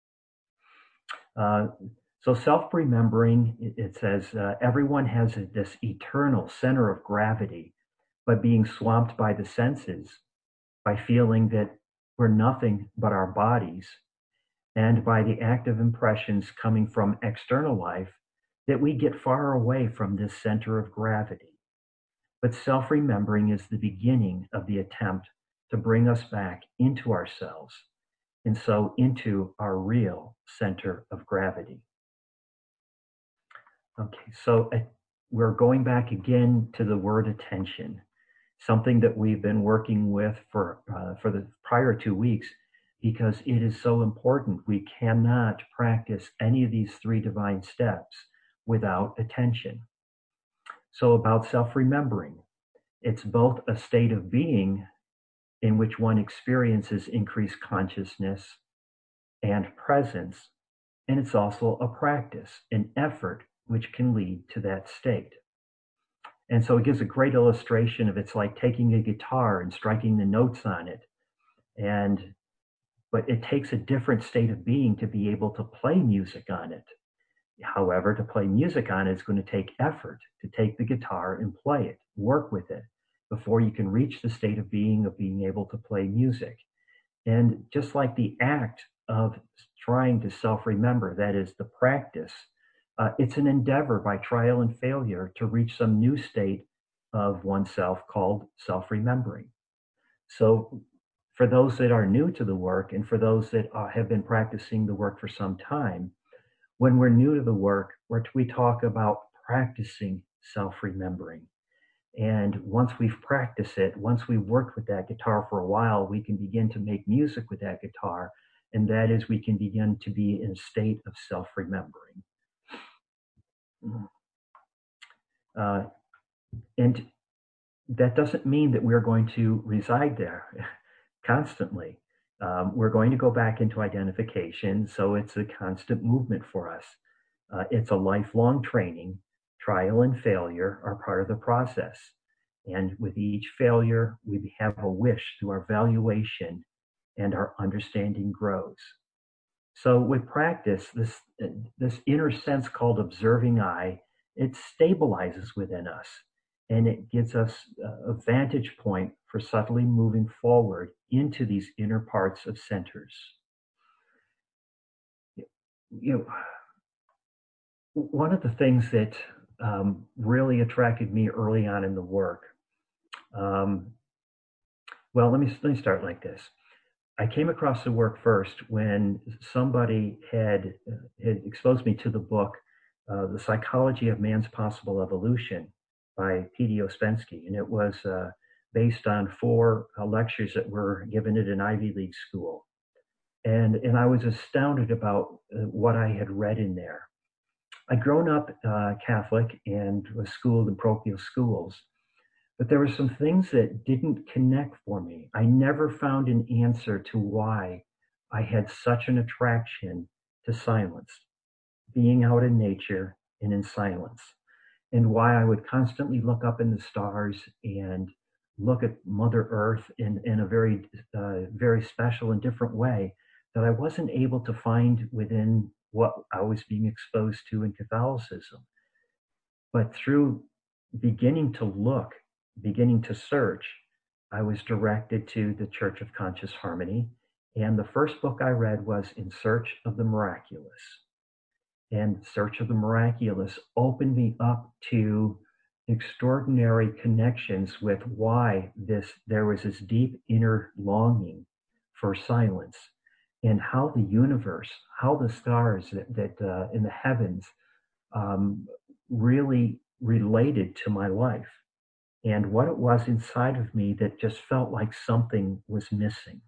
Uh, so self-remembering, it, it says, uh, everyone has this eternal center of gravity, but being swamped by the senses, by feeling that we're nothing but our bodies, and by the active impressions coming from external life, that we get far away from this center of gravity. But self-remembering is the beginning of the attempt to bring us back into ourselves, and so into our real center of gravity. Okay, so uh, we're going back again to the word attention, something that we've been working with for uh, for the prior two weeks, because it is so important. We cannot practice any of these three divine steps without attention. So about self-remembering, it's both a state of being in which one experiences increased consciousness and presence, and it's also a practice, an effort which can lead to that state. And so it gives a great illustration of it's like taking a guitar and striking the notes on it. And but it takes a different state of being to be able to play music on it. However, to play music on it is going to take effort to take the guitar and play it, work with it, before you can reach the state of being of being able to play music. And just like the act of trying to self-remember, that is the practice, Uh, it's an endeavor by trial and failure to reach some new state of oneself called self-remembering. So for those that are new to the work and for those that uh, have been practicing the work for some time, when we're new to the work, we're, we talk about practicing self-remembering. And once we've practiced it, once we've worked with that guitar for a while, we can begin to make music with that guitar. And that is, we can begin to be in a state of self-remembering. Uh, and that doesn't mean that we're going to reside there constantly. Um, we're going to go back into identification, so it's a constant movement for us. Uh, it's a lifelong training. Trial and failure are part of the process. And with each failure, we have a wish through our valuation, and our understanding grows. So with practice, this, this inner sense called observing I, it stabilizes within us, and it gives us a vantage point for subtly moving forward into these inner parts of centers. you know, one of the things that um, really attracted me early on in the work, um, well, let me, let me start like this. I came across the work first when somebody had, had exposed me to the book, uh, The Psychology of Man's Possible Evolution by P D Ouspensky. And it was uh, based on four uh, lectures that were given at an Ivy League school. And, and I was astounded about uh, what I had read in there. I'd grown up uh, Catholic and was schooled in parochial schools, but there were some things that didn't connect for me. I never found an answer to why I had such an attraction to silence, being out in nature and in silence, and why I would constantly look up in the stars and look at Mother Earth in, in a very, uh, very special and different way that I wasn't able to find within what I was being exposed to in Catholicism. But through beginning to look, beginning to search, I was directed to the Church of Conscious Harmony. And the first book I read was In Search of the Miraculous. And Search of the Miraculous opened me up to extraordinary connections with why this there was this deep inner longing for silence, and how the universe, how the stars that, that uh, in the heavens um, really related to my life, and what it was inside of me that just felt like something was missing.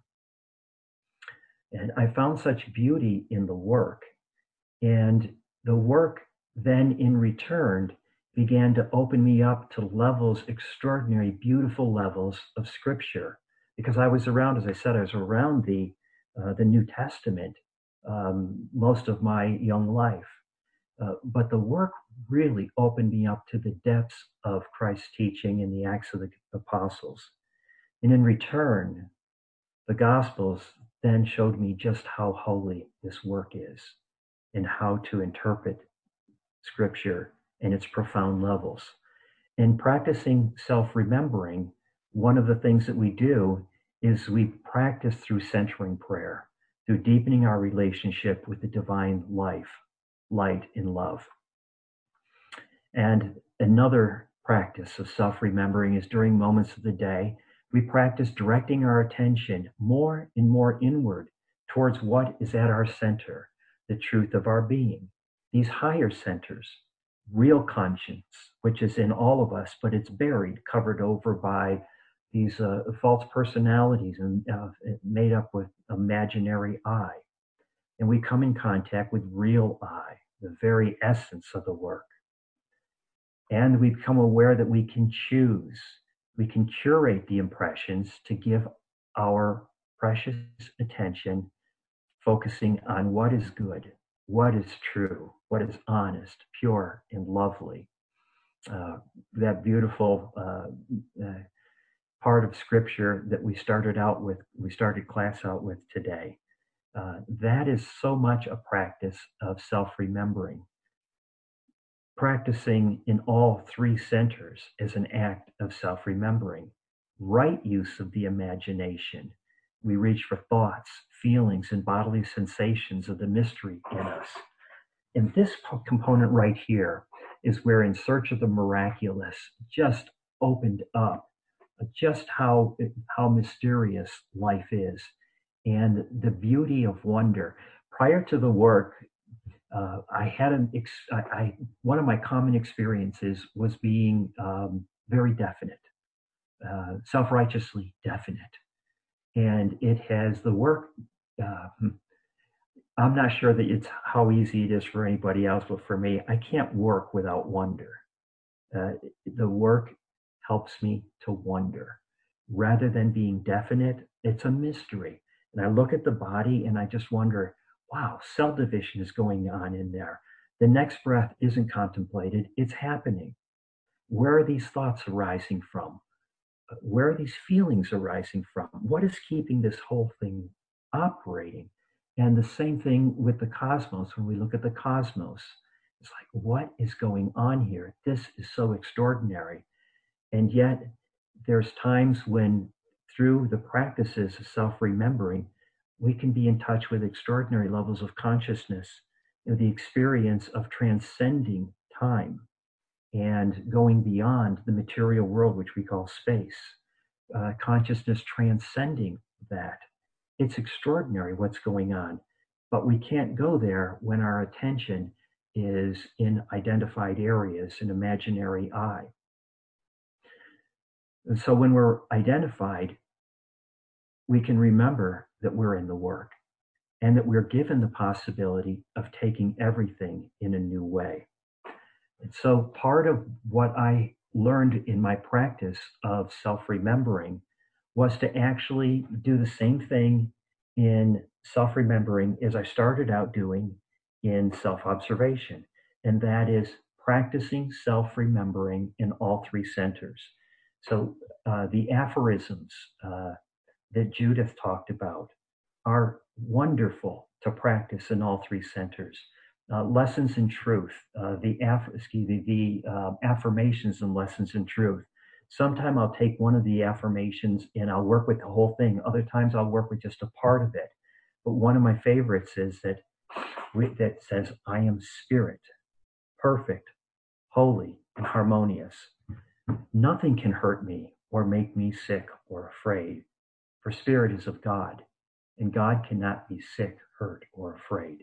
And I found such beauty in the work. And the work then in return began to open me up to levels, extraordinary, beautiful levels of scripture. Because I was around, as I said, I was around the, uh, the New Testament um, most of my young life. Uh, but the work really opened me up to the depths of Christ's teaching in the Acts of the Apostles. And in return, the Gospels then showed me just how holy this work is and how to interpret Scripture and its profound levels. In practicing self-remembering, one of the things that we do is we practice through centering prayer, through deepening our relationship with the divine life, light, and love. And another practice of self-remembering is during moments of the day, we practice directing our attention more and more inward towards what is at our center, the truth of our being. These higher centers, real conscience, which is in all of us, but it's buried, covered over by these uh, false personalities and uh, made up with imaginary I. And we come in contact with real I, the very essence of the work. And we become aware that we can choose, we can curate the impressions to give our precious attention, focusing on what is good, what is true, what is honest, pure, and lovely. Uh, that beautiful uh, uh, part of Scripture that we started out with, we started class out with today. Uh, that is so much a practice of self-remembering. Practicing in all three centers is an act of self-remembering. Right use of the imagination. We reach for thoughts, feelings, and bodily sensations of the mystery in us. And this component right here is where In Search of the Miraculous just opened up just how, how mysterious life is and the beauty of wonder. Prior to the work, uh, I had an ex- I, I, one of my common experiences was being um, very definite, uh, self-righteously definite. And it has the work, uh, I'm not sure that it's how easy it is for anybody else, but for me, I can't work without wonder. Uh, the work helps me to wonder. Rather than being definite, it's a mystery. And I look at the body and I just wonder, wow, cell division is going on in there. The next breath isn't contemplated, it's happening. Where are these thoughts arising from? Where are these feelings arising from? What is keeping this whole thing operating? And the same thing with the cosmos. When we look at the cosmos, it's like, what is going on here? This is so extraordinary. And yet there's times when through the practices of self-remembering, we can be in touch with extraordinary levels of consciousness you know, the experience of transcending time and going beyond the material world, which we call space. Uh, consciousness transcending that. It's extraordinary what's going on, but we can't go there when our attention is in identified areas, an imaginary I. And so when we're identified, we can remember that we're in the work and that we're given the possibility of taking everything in a new way. And so part of what I learned in my practice of self-remembering was to actually do the same thing in self-remembering as I started out doing in self-observation. And that is practicing self-remembering in all three centers. So uh, the aphorisms uh, that Judith talked about are wonderful to practice in all three centers. Uh, lessons in truth, uh, the, aff- excuse me, the uh, affirmations and lessons in truth. Sometime I'll take one of the affirmations and I'll work with the whole thing. Other times I'll work with just a part of it. But one of my favorites is that that says, I am spirit, perfect, holy, and harmonious. Nothing can hurt me or make me sick or afraid, for spirit is of God, and God cannot be sick, hurt, or afraid.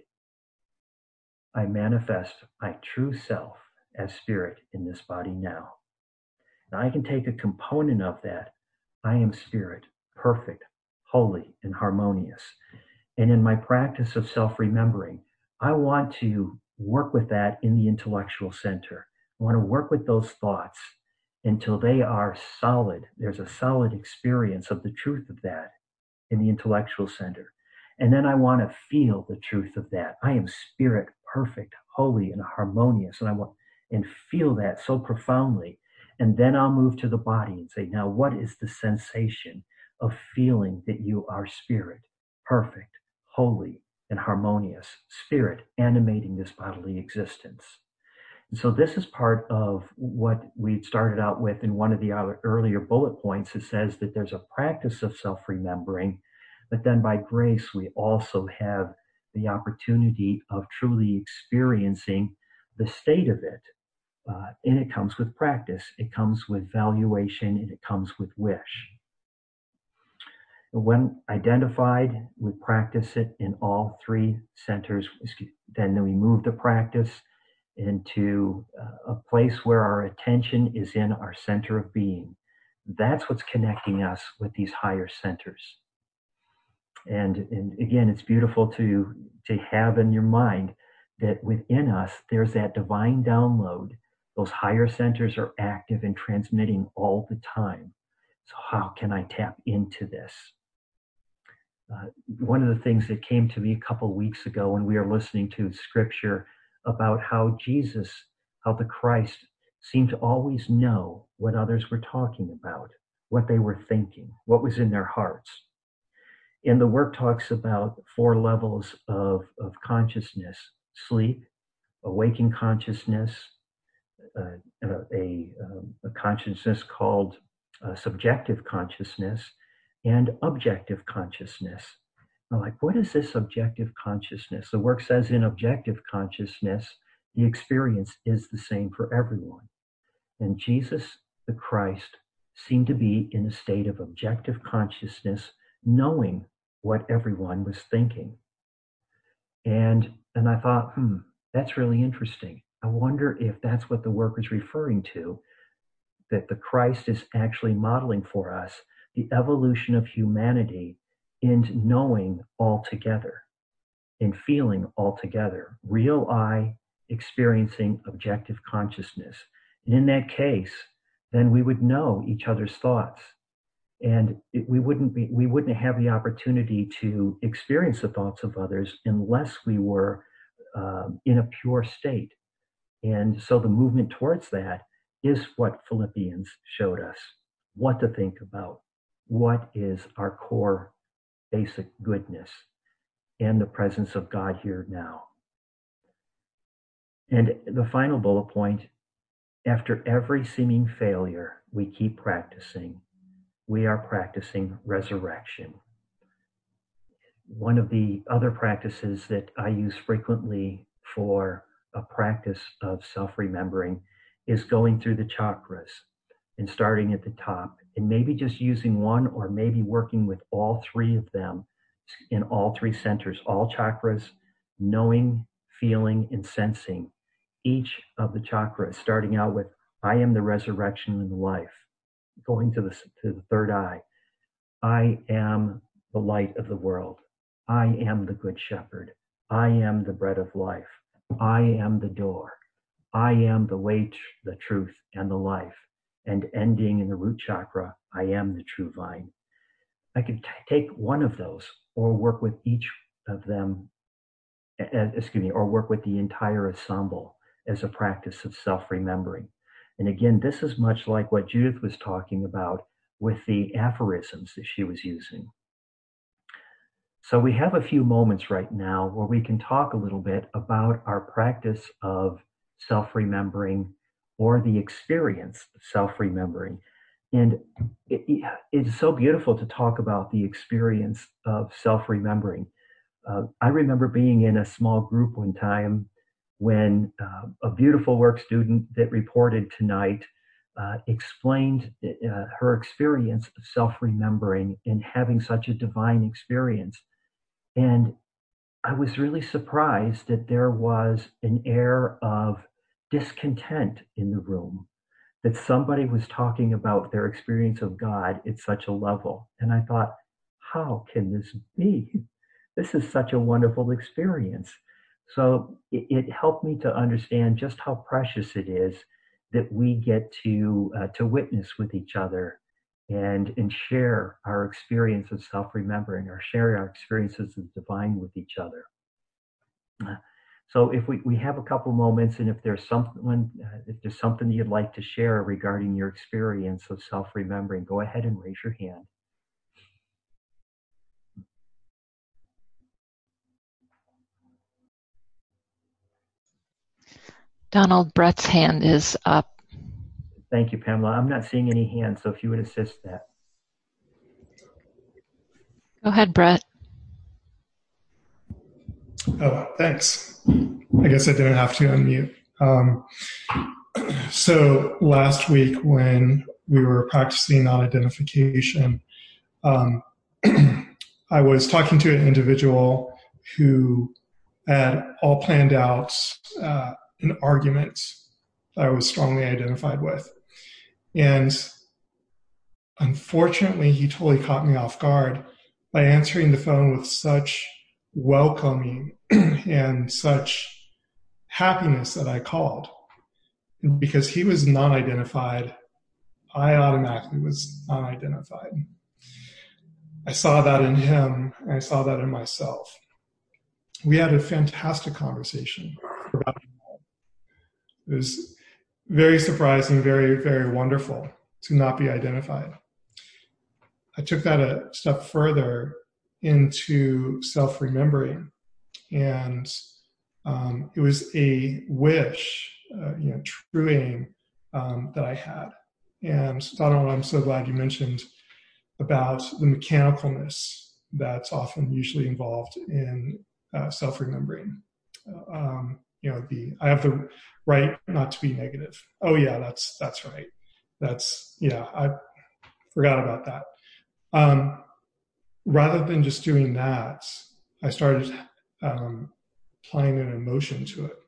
I manifest my true self as spirit in this body now. Now I can take a component of that. I am spirit, perfect, holy, and harmonious. And in my practice of self-remembering, I want to work with that in the intellectual center. I want to work with those thoughts until they are solid. There's a solid experience of the truth of that in the intellectual center. And then I want to feel the truth of that. I am spirit, perfect, holy, and harmonious. And I want and feel that so profoundly. And then I'll move to the body and say, now what is the sensation of feeling that you are spirit, perfect, holy, and harmonious, spirit animating this bodily existence? And so this is part of what we started out with in one of the earlier bullet points. It says that there's a practice of self-remembering, but then by grace, we also have the opportunity of truly experiencing the state of it. Uh, and it comes with practice. It comes with valuation, and it comes with wish. When identified, we practice it in all three centers. Then we move the practice into a place where our attention is in our center of being. That's what's connecting us with these higher centers. And, and again, it's beautiful to, to have in your mind that within us, there's that divine download. Those higher centers are active and transmitting all the time. So how can I tap into this? Uh, one of the things that came to me a couple of weeks ago when we were listening to scripture about how Jesus, how the Christ seemed to always know what others were talking about, what they were thinking, what was in their hearts. And the work talks about four levels of, of consciousness: sleep, awakened consciousness, uh, a, a, a consciousness called uh, subjective consciousness, and objective consciousness. I'm like, what is this objective consciousness? The work says in objective consciousness, the experience is the same for everyone. And Jesus, the Christ, seemed to be in a state of objective consciousness, knowing what everyone was thinking. And, and I thought, hmm, that's really interesting. I wonder if that's what the work is referring to, that the Christ is actually modeling for us the evolution of humanity in knowing altogether, in feeling altogether, real I experiencing objective consciousness. And in that case, then we would know each other's thoughts. And it, we wouldn't be, we wouldn't have the opportunity to experience the thoughts of others unless we were um, in a pure state. And so the movement towards that is what Philippians showed us, what to think about, what is our core basic goodness, and the presence of God here now. And the final bullet point, after every seeming failure, we keep practicing. We are practicing resurrection. One of the other practices that I use frequently for a practice of self-remembering is going through the chakras and starting at the top and maybe just using one or maybe working with all three of them in all three centers, all chakras, knowing, feeling, and sensing each of the chakras, starting out with, I am the resurrection and the life, going to the, to the third eye. I am the light of the world. I am the good shepherd. I am the bread of life. I am the door. I am the way, the truth, and the life. And ending in the root chakra, I am the true vine. I could t- take one of those or work with each of them, uh, excuse me, or work with the entire ensemble as a practice of self-remembering. And again, this is much like what Judith was talking about with the aphorisms that she was using. So we have a few moments right now where we can talk a little bit about our practice of self-remembering or the experience of self-remembering. And it, it, it's so beautiful to talk about the experience of self-remembering. Uh, I remember being in a small group one time when uh, a beautiful work student that reported tonight uh, explained uh, her experience of self-remembering and having such a divine experience. And I was really surprised that there was an air of discontent in the room, that somebody was talking about their experience of God at such a level. And I thought, how can this be? This is such a wonderful experience. So it, it helped me to understand just how precious it is that we get to uh, to witness with each other and and share our experience of self-remembering, or share our experiences of the divine with each other. Uh, so if we, we have a couple moments, and if there's something uh, if there's something you'd like to share regarding your experience of self-remembering, go ahead and raise your hand. Donald, Brett's hand is up. Thank you, Pamela. I'm not seeing any hands, so if you would assist that. Go ahead, Brett. Oh, thanks. I guess I didn't have to unmute. Um, so last week when we were practicing non-identification, um, I was talking to an individual who had all planned out uh, an argument that I was strongly identified with. And unfortunately, he totally caught me off guard by answering the phone with such welcoming and such happiness that I called. And because he was non-identified, I automatically was non-identified. I saw that in him, and I saw that in myself. We had a fantastic conversation about it. It was very surprising, very, very wonderful to not be identified. I took that a step further into self-remembering, and um, it was a wish, uh, you know, true aim um, that I had. And Donald, I'm so glad you mentioned about the mechanicalness that's often usually involved in uh, self-remembering. Uh, um, you know, the I have the right not to be negative. Oh yeah, that's that's right. That's yeah, I forgot about that. Um, rather than just doing that, I started um, applying an emotion to it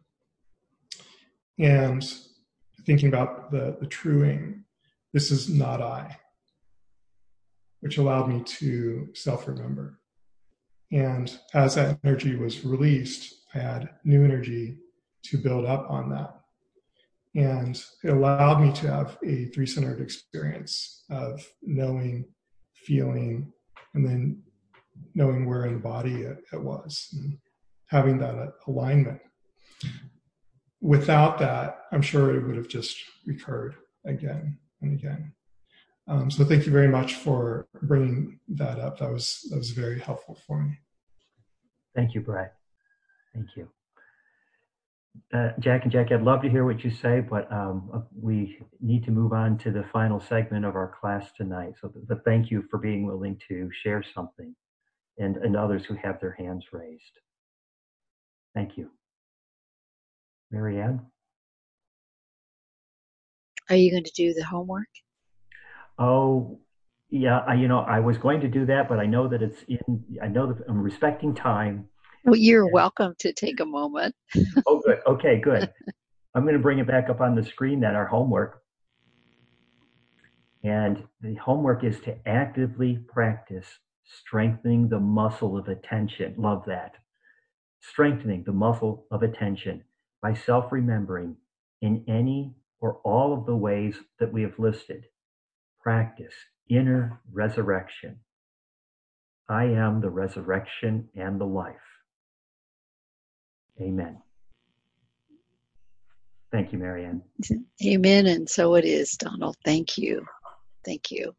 and thinking about the the true aim. This is not I, which allowed me to self-remember. And as that energy was released, I had new energy to build up on that. And it allowed me to have a three-centered experience of knowing, feeling, and then knowing where in the body it, it was, and having that alignment. Without that, I'm sure it would have just recurred again and again. Um, so thank you very much for bringing that up. That was that was very helpful for me. Thank you, Brett. Thank you. Uh, Jack and Jackie, I'd love to hear what you say, but um, we need to move on to the final segment of our class tonight. So but thank you for being willing to share something, and, and others who have their hands raised. Thank you. Marianne? Are you going to do the homework? Oh, yeah. I, you know, I was going to do that, but I know that it's in, I know that I'm respecting time. Well, you're welcome to take a moment. Oh, good. Okay, good. I'm going to bring it back up on the screen then, our homework. And the homework is to actively practice strengthening the muscle of attention. Love that. Strengthening the muscle of attention by self-remembering in any or all of the ways that we have listed. Practice inner resurrection. I am the resurrection and the life. Amen. Thank you, Marianne. Amen, and so it is, Donald. Thank you. Thank you.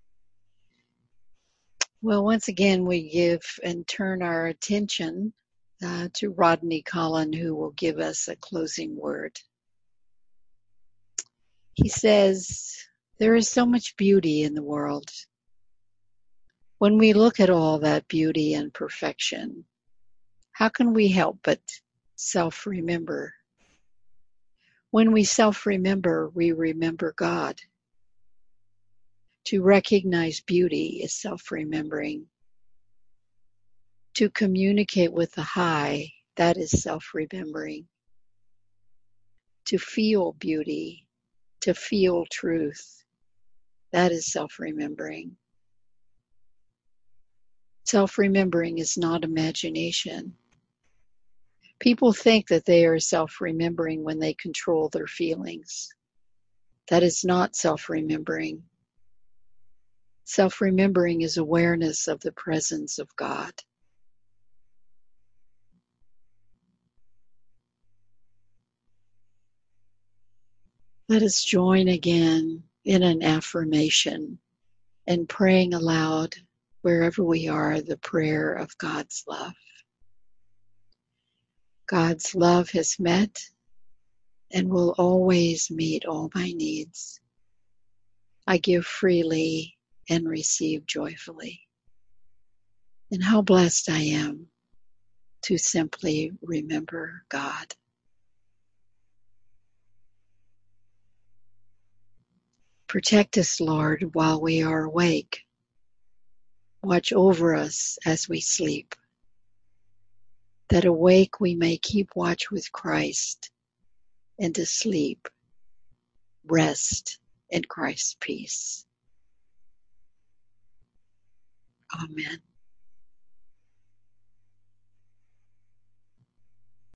Well, once again, we give and turn our attention uh, to Rodney Collin, who will give us a closing word. He says, there is so much beauty in the world. When we look at all that beauty and perfection, how can we help but self-remember? When we self-remember, we remember God. To recognize beauty is self-remembering. To communicate with the high, that is self-remembering. To feel beauty, to feel truth, that is self-remembering. Self-remembering is not imagination. People think that they are self-remembering when they control their feelings. That is not self-remembering. Self-remembering is awareness of the presence of God. Let us join again in an affirmation and praying aloud wherever we are the prayer of God's love. God's love has met and will always meet all my needs. I give freely and receive joyfully. And how blessed I am to simply remember God. Protect us, Lord, while we are awake. Watch over us as we sleep, that awake we may keep watch with Christ, and to sleep, rest in Christ's peace. Amen.